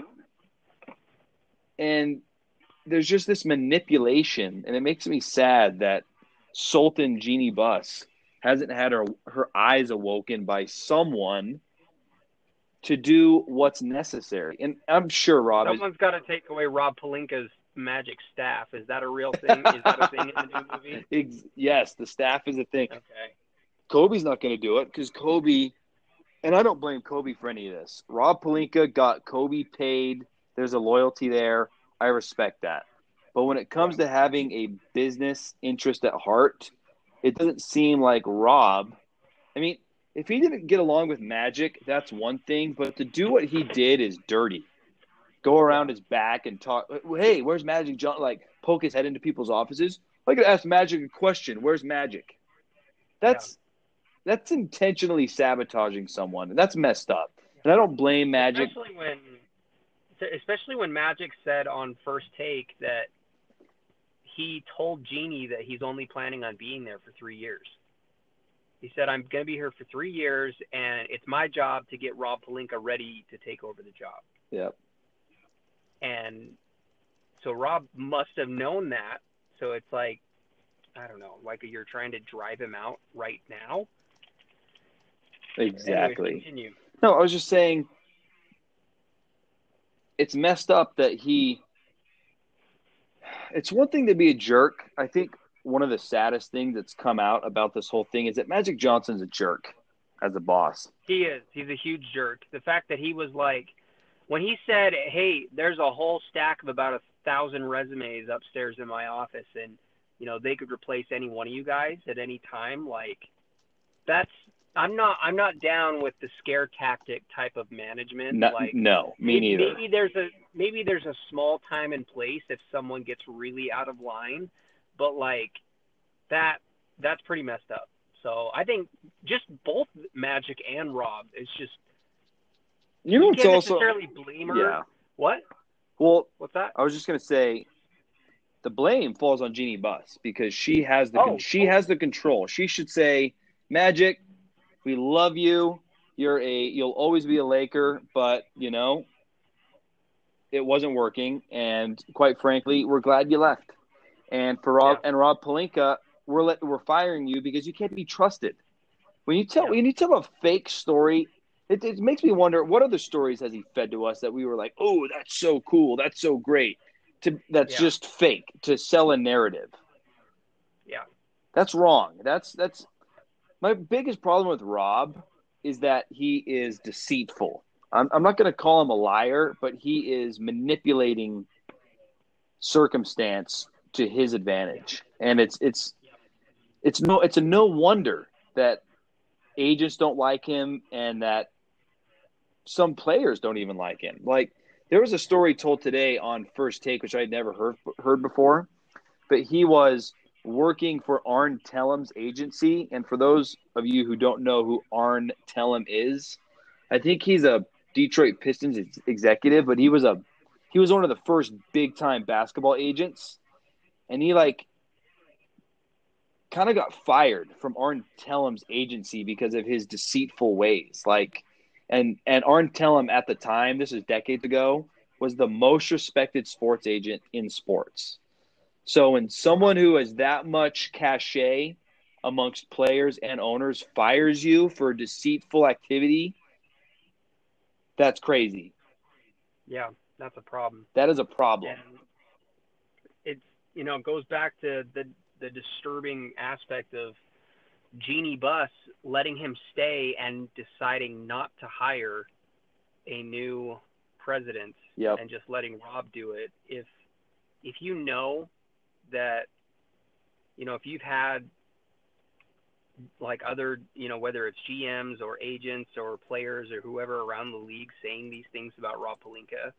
Speaker 2: And there's just this manipulation, and it makes me sad that Sultan Jeannie Buss hasn't had her her eyes awoken by someone to do what's necessary. And I'm sure Rob is,
Speaker 4: Someone's got to take away Rob Pelinka's magic staff. Is that a real thing? Is that a thing in the new movie?
Speaker 2: ex- yes, the staff is a thing.
Speaker 4: Okay.
Speaker 2: Kobe's not going to do it because Kobe, and I don't blame Kobe for any of this. Rob Pelinka got Kobe paid. There's a loyalty there. I respect that. But when it comes to having a business interest at heart, it doesn't seem like Rob. I mean, if he didn't get along with Magic, that's one thing. But to do what he did is dirty. Go around his back and talk. Hey, where's Magic John? Like, poke his head into people's offices. I could ask Magic a question. Where's Magic? That's yeah. that's intentionally sabotaging someone. That's messed up. And I don't blame Magic.
Speaker 4: Especially when, especially when Magic said on First Take that he told Jeannie that he's only planning on being there for three years. He said, I'm going to be here for three years, and it's my job to get Rob Pelinka ready to take over the job.
Speaker 2: Yep.
Speaker 4: And so Rob must have known that. So it's like, I don't know, like you're trying to drive him out right now.
Speaker 2: Exactly.
Speaker 4: Anyways, continue.
Speaker 2: No, I was just saying it's messed up that he – it's one thing to be a jerk. I think one of the saddest things that's come out about this whole thing is that Magic Johnson's a jerk as a boss.
Speaker 4: He is. He's a huge jerk. The fact that he was like – when he said, hey, there's a whole stack of about a thousand resumes upstairs in my office, and you know, they could replace any one of you guys at any time. Like, that's I'm not I'm not down with the scare tactic type of management.
Speaker 5: No,
Speaker 4: like,
Speaker 5: no me
Speaker 4: maybe,
Speaker 5: neither.
Speaker 4: Maybe there's a maybe there's a small time and place if someone gets really out of line, but like that that's pretty messed up. So I think just both Magic and Rob, it's just
Speaker 5: You know,
Speaker 4: you
Speaker 5: it's
Speaker 4: can't
Speaker 5: also
Speaker 4: necessarily blame her.
Speaker 5: yeah.
Speaker 4: What?
Speaker 5: Well,
Speaker 4: What's that?
Speaker 5: I was just gonna say, the blame falls on Jeannie Buss because she has the
Speaker 4: Oh,
Speaker 5: she
Speaker 4: oh.
Speaker 5: has the control. She should say, Magic, we love you. You're a you'll always be a Laker, but you know, it wasn't working, and quite frankly, we're glad you left. And for Rob
Speaker 4: Yeah.
Speaker 5: and Rob Pelinka, we're let, we're firing you because you can't be trusted. When you tell
Speaker 4: Yeah.
Speaker 5: when you tell a fake story, it, it makes me wonder what other stories has he fed to us that we were like, oh, that's so cool, that's so great. To that's
Speaker 4: Yeah.
Speaker 5: just fake to sell a narrative.
Speaker 4: Yeah.
Speaker 5: That's wrong. That's that's my biggest problem with Rob is that he is deceitful. I'm, I'm not going to call him a liar, but he is manipulating circumstance to his advantage, and it's it's it's no it's a no wonder that agents don't like him and that some players don't even like him. Like there was a story told today on First Take, which I had never heard heard before, but he was working for Arn Tellum's agency. And for those of you who don't know who Arn Tellum is, I think he's a Detroit Pistons ex- executive, but he was a he was one of the first big time basketball agents, and he like kind of got fired from Arn Tellum's agency because of his deceitful ways. Like, and and Arn Tellum at the time, this is decades ago, was the most respected sports agent in sports. So when someone who has that much cachet amongst players and owners fires you for deceitful activity, that's crazy.
Speaker 4: Yeah, that's a problem.
Speaker 5: That is a problem.
Speaker 4: And it's, you know, it goes back to the the disturbing aspect of Jeannie Buss letting him stay and deciding not to hire a new president
Speaker 5: Yep.
Speaker 4: and just letting Rob do it. If if you know that, you know, if you've had like other, you know, whether it's G Ms or agents or players or whoever around the league saying these things about Rob Pelinka,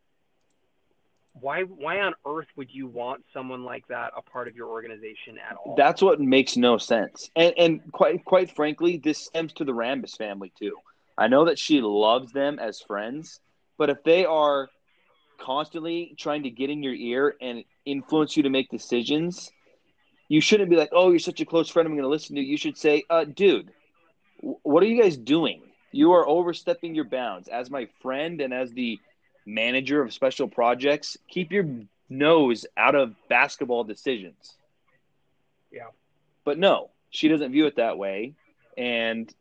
Speaker 4: why why on earth would you want someone like that a part of your organization at all?
Speaker 5: That's what makes no sense. And and quite quite frankly, this stems to the Rambis family too. I know that she loves them as friends, but if they are constantly trying to get in your ear and influence you to make decisions, you shouldn't be like, oh, you're such a close friend, I'm going to listen to you. You should say, uh, dude, what are you guys doing? You are overstepping your bounds. As my friend and as the manager of special projects, keep your nose out of basketball decisions.
Speaker 4: Yeah.
Speaker 5: But no, she doesn't view it that way. And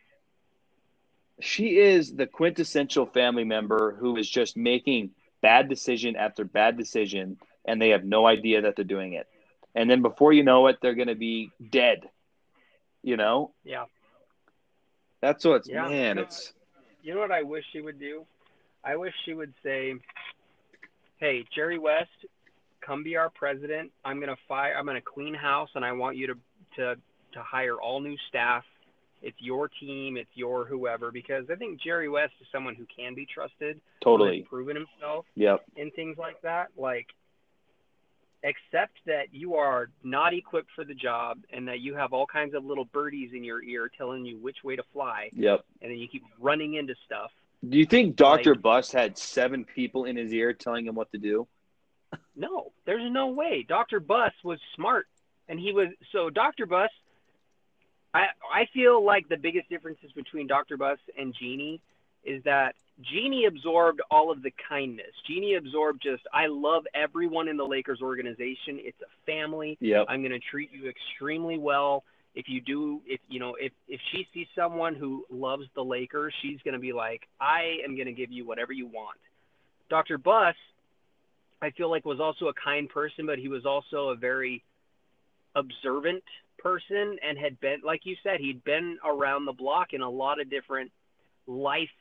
Speaker 5: she is the quintessential family member who is just making bad decision after bad decision, and they have no idea that they're doing it. And then before you know it, they're going to be dead, you know?
Speaker 4: Yeah.
Speaker 5: That's what it's,
Speaker 4: Yeah.
Speaker 5: man,
Speaker 4: You know,
Speaker 5: it's
Speaker 4: You know what I wish she would do? I wish she would say, hey, Jerry West, come be our president. I'm going to fire, I'm going to clean house, and I want you to, to, to hire all new staff. It's your team. It's your whoever, because I think Jerry West is someone who can be trusted.
Speaker 5: totally.
Speaker 4: Who has proven himself
Speaker 5: Yep.
Speaker 4: in things like that. Like, accept that you are not equipped for the job and that you have all kinds of little birdies in your ear telling you which way to fly,
Speaker 5: Yep.
Speaker 4: and then you keep running into stuff.
Speaker 5: Do you think Doctor
Speaker 4: Like-
Speaker 5: Buss had seven people in his ear telling him what to do?
Speaker 4: No, there's no way. Doctor Buss was smart, and he was so Doctor Buss. I I feel like the biggest differences between Doctor Buss and Jeannie is that Jeannie absorbed all of the kindness. Jeannie absorbed just, I love everyone in the Lakers organization. It's a family.
Speaker 5: Yep.
Speaker 4: I'm going to treat you extremely well. If you do, if you know, if if she sees someone who loves the Lakers, she's going to be like, I am going to give you whatever you want. Doctor Buss, I feel like, was also a kind person, but he was also a very observant person and had been, like you said, he'd been around the block in a lot of different life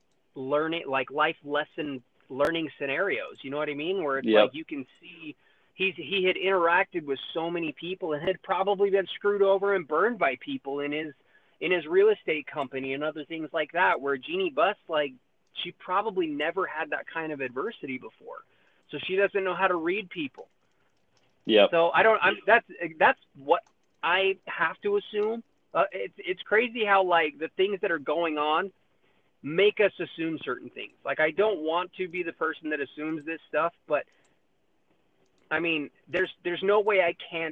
Speaker 4: learning, like life lesson learning scenarios. You know what I mean? Where it's
Speaker 5: Yep.
Speaker 4: like you can see he's he had interacted with so many people and had probably been screwed over and burned by people in his in his real estate company and other things like that. Where Jeanie Buss, like, she probably never had that kind of adversity before, so she doesn't know how to read people.
Speaker 5: Yeah.
Speaker 4: So I don't. I'm, that's that's what I have to assume. Uh, it's it's crazy how, like, the things that are going on make us assume certain things. Like, I don't want to be the person that assumes this stuff, but I mean, there's there's no way I can't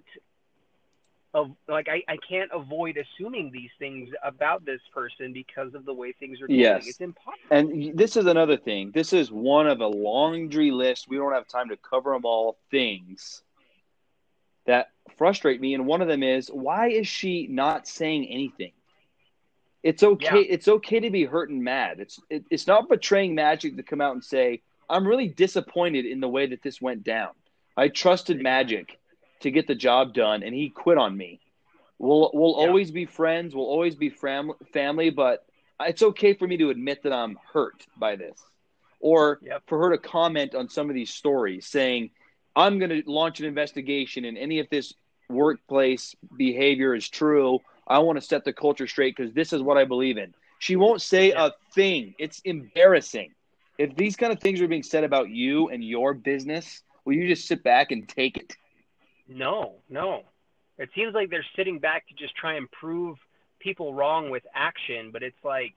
Speaker 4: of like I, I can't avoid assuming these things about this person because of the way things are going.
Speaker 5: Yes.
Speaker 4: It's impossible.
Speaker 5: And this is another thing. This is one of a laundry list. We don't have time to cover them all. Things that frustrate me, and one of them is, why is she not saying anything? It's okay.
Speaker 4: Yeah.
Speaker 5: It's okay to be hurt and mad. It's it, it's not betraying Magic to come out and say, I'm really disappointed in the way that this went down. I trusted Magic to get the job done, and he quit on me. We'll we'll
Speaker 4: Yeah.
Speaker 5: always be friends. We'll always be fam- family, but it's okay for me to admit that I'm hurt by this. Or
Speaker 4: Yep.
Speaker 5: for her to comment on some of these stories saying, I'm going to launch an investigation, and any of this workplace behavior is true. I want to set the culture straight because this is what I believe in. She won't say
Speaker 4: Yeah.
Speaker 5: a thing. It's embarrassing. If these kind of things are being said about you and your business, will you just sit back and take it?
Speaker 4: No, no. It seems like they're sitting back to just try and prove people wrong with action, but it's like,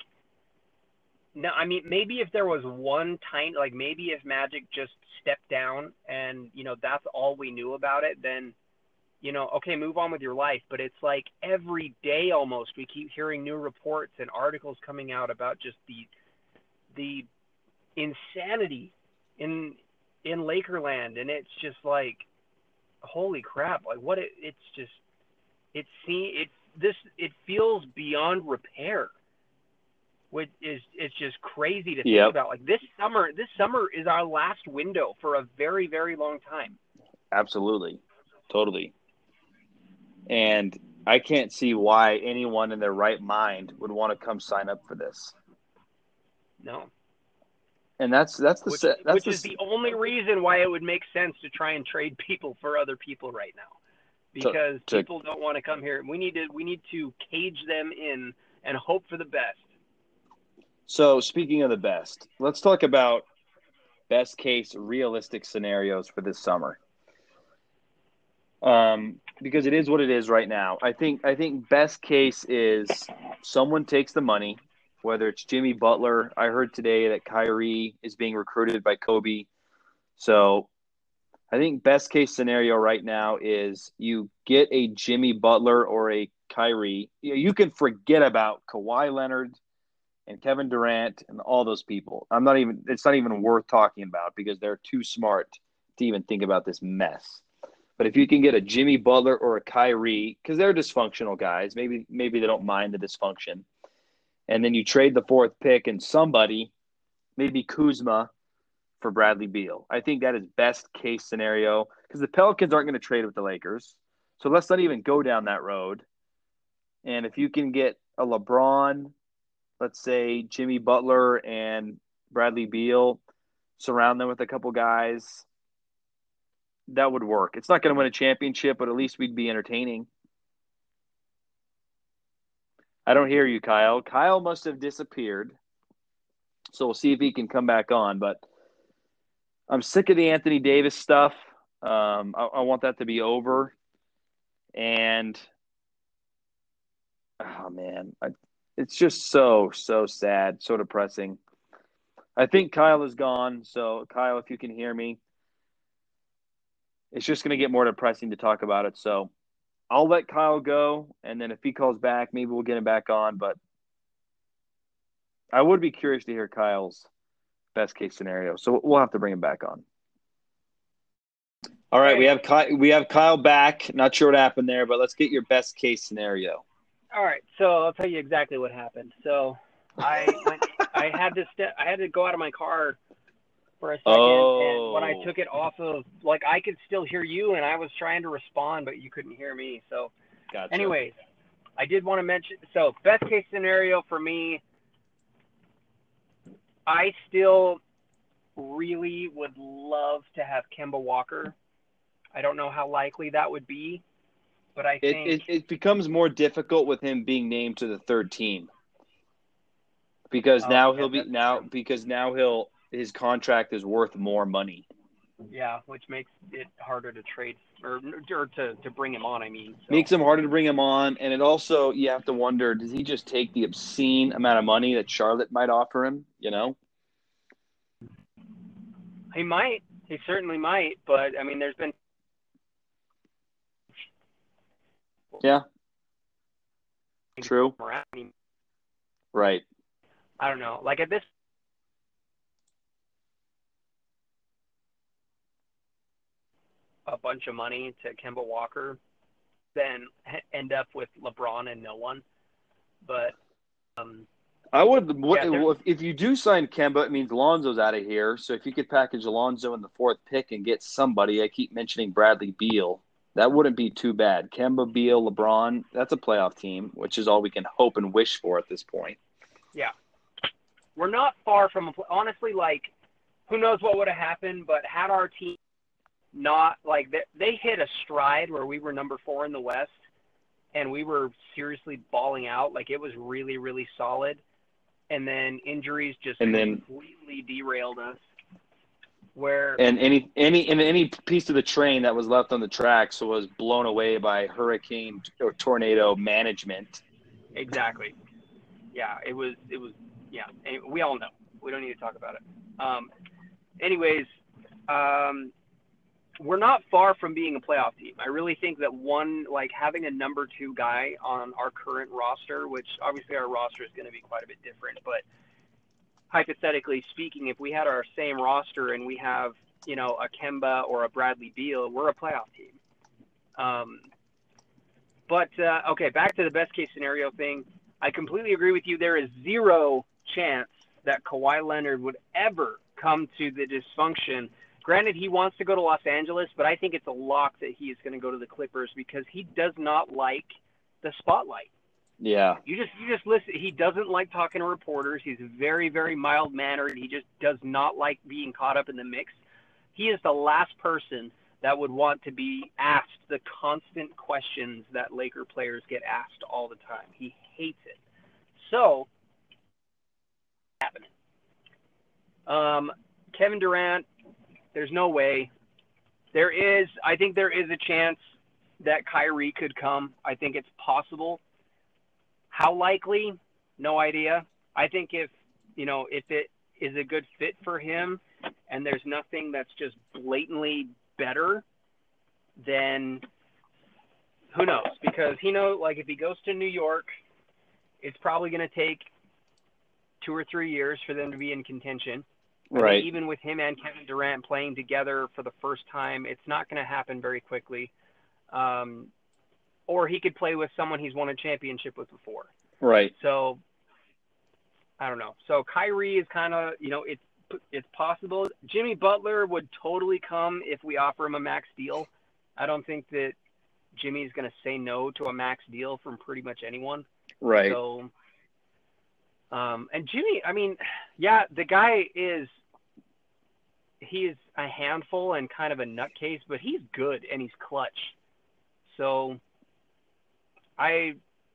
Speaker 4: no, I mean, maybe if there was one tiny, like maybe if Magic just stepped down and, you know, that's all we knew about it, then, you know, okay, move on with your life. But it's like every day almost we keep hearing new reports and articles coming out about just the the insanity in in Lakerland, and it's just like, holy crap! Like, what it, it's just it see it this it feels beyond repair, which is it's just crazy to think
Speaker 5: Yep.
Speaker 4: about. Like, this summer, this summer is our last window for a very, very long time.
Speaker 5: Absolutely. Totally. And I can't see why anyone in their right mind would want to come sign up for this.
Speaker 4: No,
Speaker 5: And that's that's the
Speaker 4: which,
Speaker 5: se- that's
Speaker 4: which
Speaker 5: the,
Speaker 4: is the only reason why it would make sense to try and trade people for other people right now, because
Speaker 5: to-
Speaker 4: people don't want to come here. We need to we need to cage them in and hope for the best.
Speaker 5: So speaking of the best, let's talk about best case realistic scenarios for this summer. Um, because it is what it is right now. I think I think best case is someone takes the money, whether it's Jimmy Butler. I heard today that Kyrie is being recruited by Kobe. So I think best case scenario right now is you get a Jimmy Butler or a Kyrie. You know, you can forget about Kawhi Leonard and Kevin Durant and all those people. I'm not even it's not even worth talking about because they're too smart to even think about this mess. But if you can get a Jimmy Butler or a Kyrie, because they're dysfunctional guys, maybe maybe they don't mind the dysfunction, and then you trade the fourth pick and somebody, maybe Kuzma, for Bradley Beal. I think that is best case scenario because the Pelicans aren't going to trade with the Lakers. So let's not even go down that road. And if you can get a LeBron, let's say Jimmy Butler and Bradley Beal, surround them with a couple guys, that would work. It's not going to win a championship, but at least we'd be entertaining. I don't hear you, Kyle. Kyle must have disappeared. So we'll see if he can come back on. But I'm sick of the Anthony Davis stuff. Um, I, I want that to be over. And, oh, man, I, it's just so, so sad, so depressing. I think Kyle is gone. So, Kyle, if you can hear me, it's just going to get more depressing to talk about it. So I'll let Kyle go. And then if he calls back, maybe we'll get him back on. But I would be curious to hear Kyle's best case scenario. So we'll have to bring him back on. All right. We have Kyle, we have Kyle back. Not sure what happened there, but let's get your best case scenario.
Speaker 4: All right. So I'll tell you exactly what happened. So I went, I had to step, I had to go out of my car for a second,
Speaker 5: Oh.
Speaker 4: and when I took it off of, like, I could still hear you, and I was trying to respond, but you couldn't hear me. So,
Speaker 5: Gotcha.
Speaker 4: anyways, I did want to mention. So, best case scenario for me, I still really would love to have Kemba Walker I don't know how likely that would be, but I
Speaker 5: It,
Speaker 4: think
Speaker 5: it it becomes more difficult with him being named to the third team because
Speaker 4: Oh,
Speaker 5: now
Speaker 4: yeah,
Speaker 5: he'll be
Speaker 4: that's
Speaker 5: now
Speaker 4: true.
Speaker 5: because now he'll his contract is worth more money.
Speaker 4: yeah, which makes it harder to trade or or to, to bring him on. I mean, so.
Speaker 5: Makes him harder to bring him on, and it also you have to wonder: does he just take the obscene amount of money that Charlotte might offer him? You know,
Speaker 4: He might. He certainly might. But I mean, there's been
Speaker 5: yeah, true,
Speaker 4: I mean,
Speaker 5: right.
Speaker 4: I don't know. Like at this, a bunch of money to Kemba Walker, then end up with LeBron and no one. But um,
Speaker 5: I would. What,
Speaker 4: Yeah, there-
Speaker 5: if, if you do sign Kemba, it means Alonzo's out of here. So if you could package Alonzo in the fourth pick and get somebody, I keep mentioning Bradley Beal. That wouldn't be too bad. Kemba, Beal, LeBron, that's a playoff team, which is all we can hope and wish for at this point.
Speaker 4: yeah, we're not far from a, honestly. Like, who knows what would have happened? But had our team not like they, they hit a stride where we were number four in the West, and we were seriously balling out. Like it was really, really solid. And then injuries just
Speaker 5: And then-
Speaker 4: completely derailed us. Where
Speaker 5: And any any and any piece of the train that was left on the tracks was blown away by hurricane or tornado management.
Speaker 4: exactly, yeah, it was it was yeah. And we all know. We don't need to talk about it. Um, anyways, um, we're not far from being a playoff team. I really think that one like having a number two guy on our current roster, which obviously our roster is going to be quite a bit different, but hypothetically speaking, if we had our same roster and we have, you know, a Kemba or a Bradley Beal, we're a playoff team. Um, but, uh, okay, back to the best case scenario thing. I completely agree with you. There is zero chance that Kawhi Leonard would ever come to the dysfunction. Granted, he wants to go to Los Angeles, but I think it's a lock that he is going to go to the Clippers because he does not like the spotlight.
Speaker 5: Yeah.
Speaker 4: You just you just listen. He doesn't like talking to reporters. He's very, very mild mannered. He just does not like being caught up in the mix. He is the last person that would want to be asked the constant questions that Laker players get asked all the time. He hates it. So, happening. Um, Kevin Durant, there's no way. There is, I think there is a chance that Kyrie could come. I think it's possible. How likely? No idea. I think if, you know, if it is a good fit for him and there's nothing that's just blatantly better, then who knows? Because he knows, like, if he goes to New York, it's probably going to take two or three years for them to be in contention. I
Speaker 5: Right.
Speaker 4: think even with him and Kevin Durant playing together for the first time, it's not going to happen very quickly. Um, or he could play with someone he's won a championship with before.
Speaker 5: Right.
Speaker 4: So, I don't know. So Kyrie is kind of, you know, it's it's possible. Jimmy Butler would totally come if we offer him a max deal. I don't think that Jimmy's going to say no to a max deal from pretty much anyone.
Speaker 5: Right.
Speaker 4: So, um, and Jimmy, I mean, yeah, the guy is, he is a handful and kind of a nutcase, but he's good and he's clutch. So, I,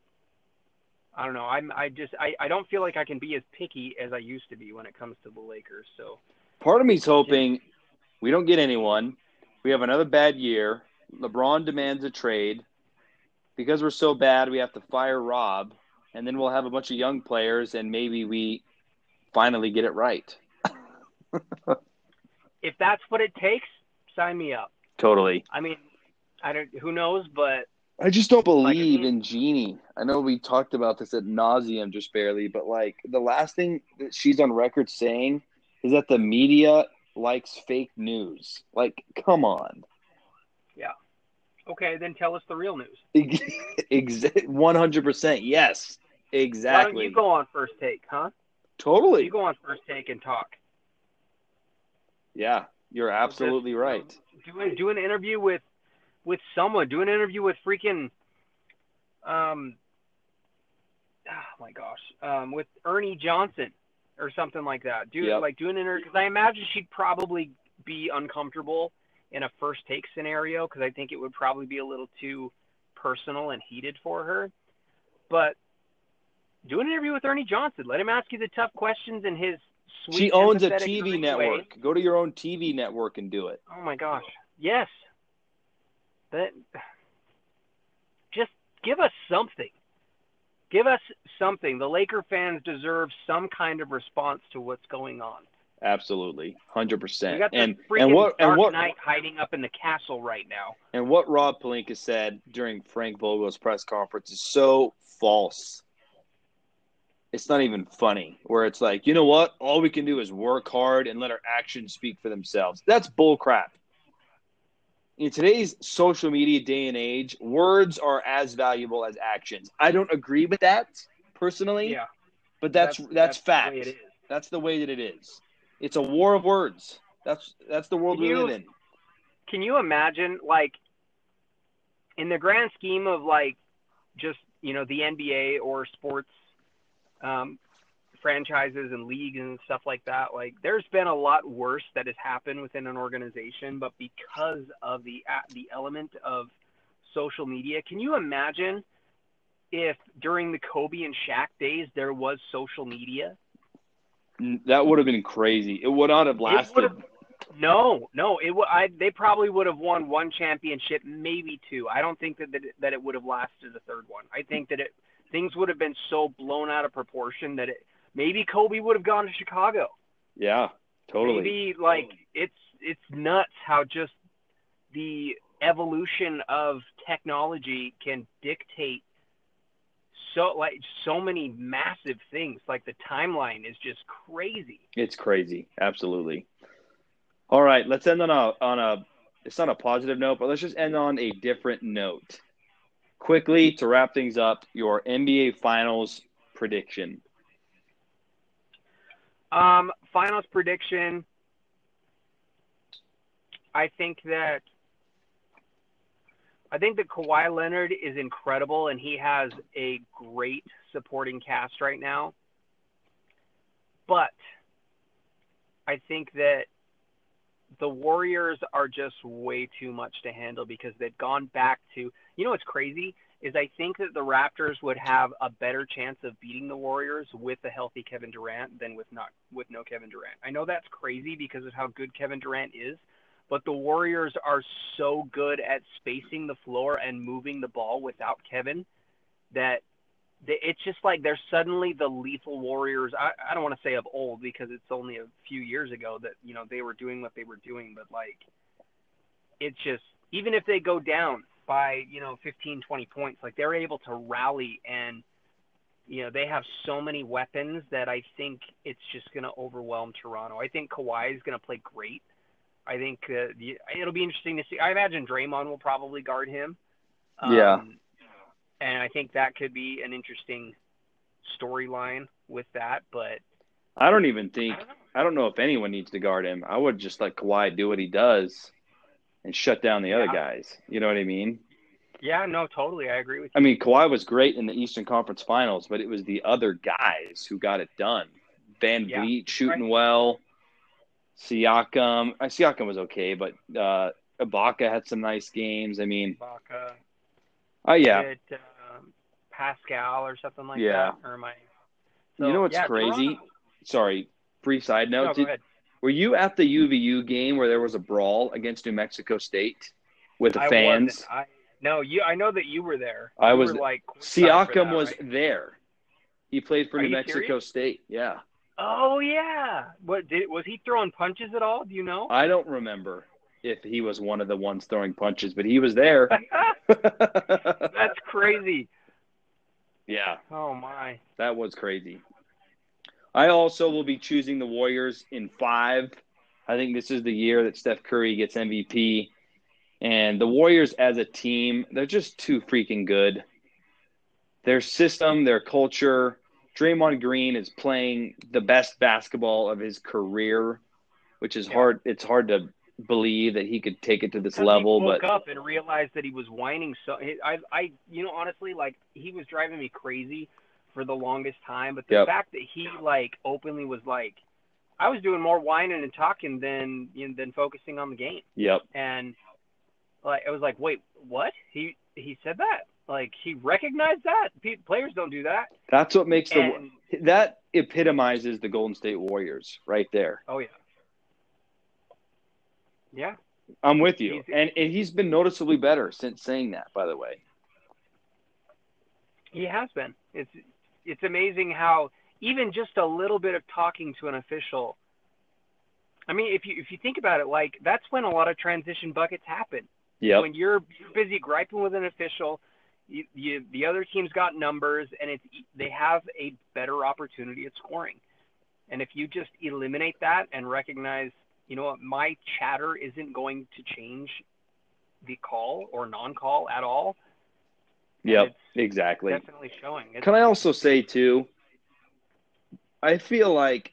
Speaker 4: I don't know. I'm, I just, I, I don't feel like I can be as picky as I used to be when it comes to the Lakers. So,
Speaker 5: Part of me's hoping we don't get anyone. We have another bad year. LeBron demands a trade. Because we're so bad, we have to fire Rob, and then we'll have a bunch of young players, and maybe we finally get it right.
Speaker 4: if that's what it takes, sign me up.
Speaker 5: Totally.
Speaker 4: I mean, I don't, who knows, but
Speaker 5: I just don't believe
Speaker 4: Like, I mean-
Speaker 5: in Jeannie. I know we talked about this at nauseum just barely, but like the last thing that she's on record saying is that the media likes fake news. Like, come on.
Speaker 4: okay, then tell us the real news.
Speaker 5: Exa- one hundred percent. Yes.
Speaker 4: Why don't
Speaker 5: Exactly.
Speaker 4: you go on First Take, huh?
Speaker 5: Totally.
Speaker 4: You go on First Take and talk.
Speaker 5: Yeah, you're absolutely
Speaker 4: Just,
Speaker 5: right.
Speaker 4: Do, a, do an interview with with someone. Do an interview with freaking, um, oh my gosh, um, with Ernie Johnson or something like that. Do
Speaker 5: Yep.
Speaker 4: like do an interview because I imagine she'd probably be uncomfortable in a first take scenario because I think it would probably be a little too personal and heated for her. But do an interview with Ernie Johnson. Let him ask you the tough questions in his sweet,
Speaker 5: She owns a
Speaker 4: empathetic,
Speaker 5: T V
Speaker 4: great
Speaker 5: network.
Speaker 4: way.
Speaker 5: Go to your own T V network and do it.
Speaker 4: Oh my gosh. Yes. That just give us something. Give us something. The Laker fans deserve some kind of response to what's going on.
Speaker 5: Absolutely, one hundred percent.
Speaker 4: We got the
Speaker 5: and
Speaker 4: freaking
Speaker 5: and what
Speaker 4: Dark
Speaker 5: and what
Speaker 4: Knight hiding up in the castle right now.
Speaker 5: and what Rob Pelinka said during Frank Vogel's press conference is so false. It's not even funny. Where it's like, you know what? All we can do is work hard and let our actions speak for themselves. That's bull crap. In today's social media day and age, words are as valuable as actions. I don't agree with that personally,
Speaker 4: Yeah.
Speaker 5: but that's that's,
Speaker 4: that's
Speaker 5: fact.
Speaker 4: the way it is.
Speaker 5: That's the way that it is. It's a war of words. That's that's the world
Speaker 4: Can
Speaker 5: we
Speaker 4: you-
Speaker 5: live in.
Speaker 4: Can you imagine, like, in the grand scheme of, like, just, you know, the N B A or sports um, franchises and leagues and stuff like that, like, there's been a lot worse that has happened within an organization, but because of the the element of social media, can you imagine if during the Kobe and Shaq days there was social media?
Speaker 5: That would have been crazy. It would not have
Speaker 4: It
Speaker 5: lasted.
Speaker 4: would've- No, no, it w- I, they probably would have won one championship, maybe two. I don't think that that it, that it would have lasted a third one. I think that it things would have been so blown out of proportion that it maybe Kobe would have gone to Chicago.
Speaker 5: Yeah, totally.
Speaker 4: Maybe like it's it's nuts how just the evolution of technology can dictate so like so many massive things. Like the timeline is just crazy.
Speaker 5: It's crazy. Absolutely. All right, let's end on a on a it's not a positive note, but let's just end on a different note. Quickly to wrap things up, your N B A Finals prediction.
Speaker 4: Um, finals prediction. I think that I think that Kawhi Leonard is incredible, and he has a great supporting cast right now. But I think that the Warriors are just way too much to handle because they've gone back to – you know what's crazy is I think that the Raptors would have a better chance of beating the Warriors with a healthy Kevin Durant than with not with no Kevin Durant. I know that's crazy because of how good Kevin Durant is, but the Warriors are so good at spacing the floor and moving the ball without Kevin that they, it's just like they're suddenly the lethal Warriors. I, I don't want to say of old because it's only a few years ago that, you know, they were doing what they were doing, but like it's just even if they go down by, you know, fifteen, twenty points, like they're able to rally and, you know, they have so many weapons that I think it's just going to overwhelm Toronto. I think Kawhi is going to play great. I think uh, the, it'll be interesting to see. I imagine Draymond will probably guard him. Um,
Speaker 5: Yeah.
Speaker 4: And I think that could be an interesting storyline with that. But
Speaker 5: I don't even think I don't know if anyone needs to guard him. I would just let Kawhi do what he does and shut down the other
Speaker 4: Yeah.
Speaker 5: guys. You know what I mean?
Speaker 4: yeah, no, totally. I agree with
Speaker 5: I
Speaker 4: you.
Speaker 5: mean, Kawhi was great in the Eastern Conference Finals, but it was the other guys who got it done. Van
Speaker 4: Yeah.
Speaker 5: Vliet shooting well. Siakam. Uh, Siakam was okay, but uh, Ibaka had some nice games. I mean,
Speaker 4: Ibaka,
Speaker 5: oh, yeah.
Speaker 4: It, um, Pascal or something like
Speaker 5: Yeah.
Speaker 4: that. Or am I?
Speaker 5: you know what's
Speaker 4: yeah,
Speaker 5: crazy?
Speaker 4: Toronto-
Speaker 5: Sorry, brief side note.
Speaker 4: No, go
Speaker 5: Did-
Speaker 4: ahead.
Speaker 5: Were you at the U V U game where there was a brawl against New Mexico State with the
Speaker 4: I
Speaker 5: fans?
Speaker 4: wasn't. I no, you. I know that you were there.
Speaker 5: I
Speaker 4: You
Speaker 5: was-
Speaker 4: Were, like, courtside for
Speaker 5: Siakam
Speaker 4: that,
Speaker 5: was
Speaker 4: right?
Speaker 5: there. He played for
Speaker 4: Are
Speaker 5: New
Speaker 4: you
Speaker 5: Mexico
Speaker 4: serious?
Speaker 5: State. Yeah.
Speaker 4: Oh yeah. What did was he throwing punches at all? Do you know?
Speaker 5: I don't remember if he was one of the ones throwing punches, but he was there.
Speaker 4: That's crazy.
Speaker 5: Yeah,
Speaker 4: Oh my.
Speaker 5: that was crazy. I also will be choosing the Warriors in five. I think this is the year that Steph Curry gets M V P. And the Warriors as a team, they're just too freaking good. Their system, their culture. Draymond Green is playing the best basketball of his career, which is
Speaker 4: Yeah.
Speaker 5: hard. It's hard to believe that he could take it to this
Speaker 4: Because
Speaker 5: level,
Speaker 4: he woke
Speaker 5: but
Speaker 4: up and realized that he was whining. So I, I, you know, honestly, like he was driving me crazy for the longest time. But the
Speaker 5: Yep.
Speaker 4: fact that he like openly was like, I was doing more whining and talking than you know, than focusing on the game.
Speaker 5: Yep.
Speaker 4: And like I was like, wait, what? He he said that? Like he recognized that? P- players don't do that.
Speaker 5: That's what makes
Speaker 4: And,
Speaker 5: the that epitomizes the Golden State Warriors right there.
Speaker 4: oh yeah. Yeah.
Speaker 5: I'm with you.
Speaker 4: He's-
Speaker 5: And, and he's been noticeably better since saying that, by the way.
Speaker 4: He has been. It's it's amazing how even just a little bit of talking to an official. I mean, if you if you think about it, like that's when a lot of transition buckets happen.
Speaker 5: Yep.
Speaker 4: When you're busy griping with an official, you, you the other team's got numbers, and it's they have a better opportunity at scoring. And if you just eliminate that and recognize, you know what, my chatter isn't going to change the call or non-call at all.
Speaker 5: Yep, exactly.
Speaker 4: Definitely showing. It's,
Speaker 5: Can I also say, too, I feel like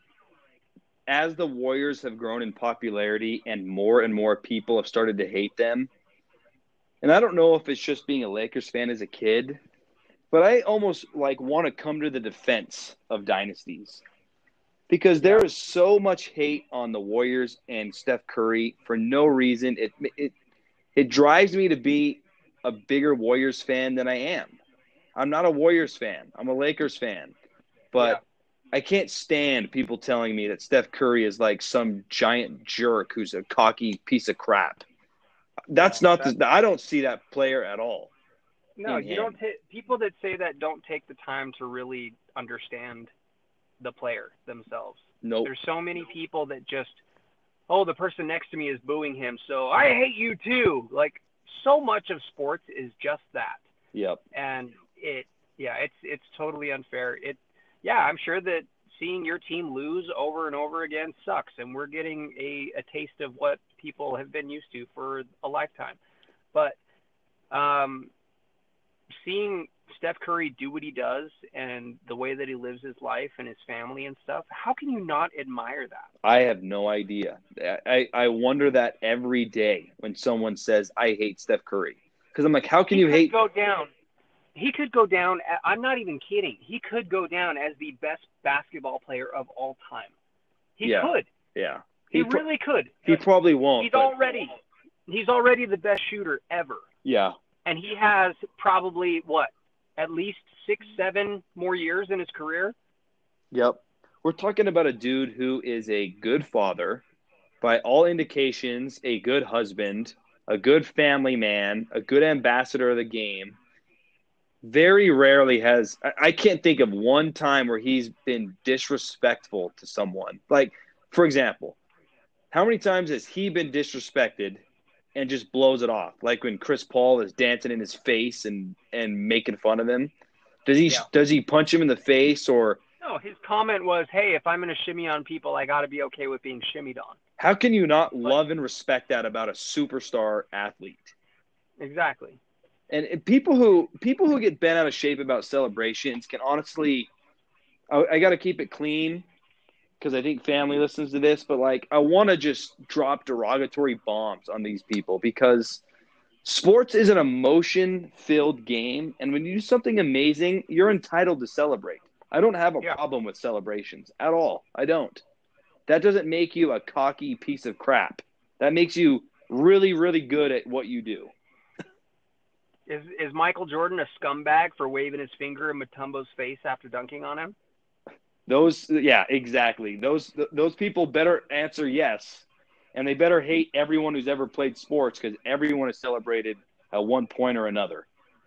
Speaker 5: as the Warriors have grown in popularity and more and more people have started to hate them, and I don't know if it's just being a Lakers fan as a kid, but I almost like want to come to the defense of dynasties because there
Speaker 4: Yeah.
Speaker 5: is so much hate on the Warriors and Steph Curry for no reason. It it it drives me to be a bigger Warriors fan than I am. I'm not a Warriors fan. I'm a Lakers fan. But I can't stand people telling me that Steph Curry is like some giant jerk who's a cocky piece of crap. That's
Speaker 4: No,
Speaker 5: not the, I don't see that player at all.
Speaker 4: No,
Speaker 5: in
Speaker 4: you
Speaker 5: him.
Speaker 4: don't. Ta- people that say that don't take the time to really understand the player themselves.
Speaker 5: Nope.
Speaker 4: There's so many people that just, oh, the person next to me is booing him, so I hate you too. Like, so much of sports is just that,
Speaker 5: Yep.
Speaker 4: and it, yeah, it's it's totally unfair. It, yeah, I'm sure that seeing your team lose over and over again sucks, and we're getting a, a taste of what people have been used to for a lifetime. But um, seeing Steph Curry do what he does and the way that he lives his life and his family and stuff, how can you not admire that?
Speaker 5: I have no idea. I, I wonder that every day when someone says, I hate Steph Curry. Because I'm like, how can
Speaker 4: he
Speaker 5: you
Speaker 4: could
Speaker 5: hate?
Speaker 4: go down. He could go down. I'm not even kidding. He could go down as the best basketball player of all time. He
Speaker 5: Yeah.
Speaker 4: could.
Speaker 5: Yeah.
Speaker 4: He,
Speaker 5: pro-
Speaker 4: really could.
Speaker 5: He probably won't.
Speaker 4: He's
Speaker 5: but-
Speaker 4: already. He's already the best shooter ever,
Speaker 5: Yeah.
Speaker 4: and he has probably what, at least six, seven more years in his career.
Speaker 5: Yep. We're talking about a dude who is a good father, by all indications, a good husband, a good family man, a good ambassador of the game. Very rarely has – I can't think of one time where he's been disrespectful to someone. Like, for example, how many times has he been disrespected and just blows it off? Like when Chris Paul is dancing in his face and, and making fun of him. Does he
Speaker 4: Yeah.
Speaker 5: does he punch him in the face or –
Speaker 4: No, his comment was, hey, if I'm going to shimmy on people, I got to be okay with being shimmied on.
Speaker 5: how can you not love and respect that about a superstar athlete?
Speaker 4: Exactly.
Speaker 5: And, and people who people who get bent out of shape about celebrations can honestly – I, I got to keep it clean because I think family listens to this, but, like, I want to just drop derogatory bombs on these people because sports is an emotion-filled game, and when you do something amazing, you're entitled to celebrate. I don't have a
Speaker 4: Yeah.
Speaker 5: problem with celebrations at all. I don't. That doesn't make you a cocky piece of crap. That makes you really, really good at what you do.
Speaker 4: Is is Michael Jordan a scumbag for waving his finger in Mutombo's face after dunking on him?
Speaker 5: Those, yeah, exactly. Those th- those people better answer yes, and they better hate everyone who's ever played sports because everyone is celebrated at one point or another.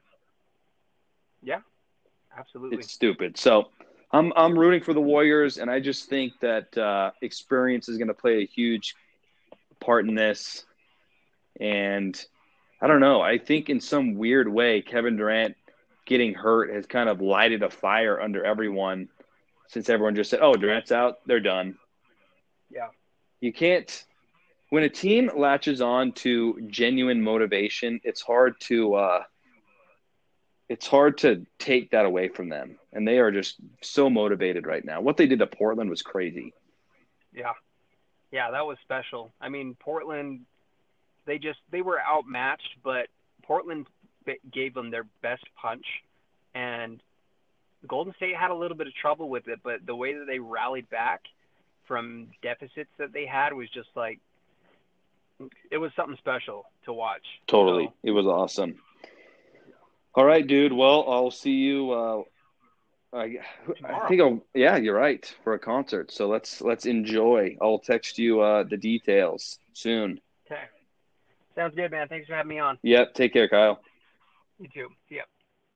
Speaker 4: Yeah, absolutely.
Speaker 5: It's stupid. So I'm I'm rooting for the Warriors, and I just think that uh, experience is going to play a huge part in this. And I don't know. I think in some weird way, Kevin Durant getting hurt has kind of lighted a fire under everyone since everyone just said, oh, Durant's out, they're done.
Speaker 4: Yeah.
Speaker 5: You can't – when a team latches on to genuine motivation, it's hard to uh, it's hard to take that away from them. And they are just so motivated right now. What they did to Portland was crazy.
Speaker 4: Yeah. Yeah, that was special. I mean, Portland, they just – they were outmatched, but Portland gave them their best punch. And Golden State had a little bit of trouble with it, but the way that they rallied back from deficits that they had was just like, it was something special to watch.
Speaker 5: Totally.
Speaker 4: So,
Speaker 5: It was awesome. All right, dude. Well, I'll see you. Uh, I, I think I'll, yeah, you're right, for a concert. So let's, let's enjoy. I'll text you uh, the details soon.
Speaker 4: okay. Sounds good, man. Thanks for having me on.
Speaker 5: Yep. Take care, Kyle.
Speaker 4: You too. See ya.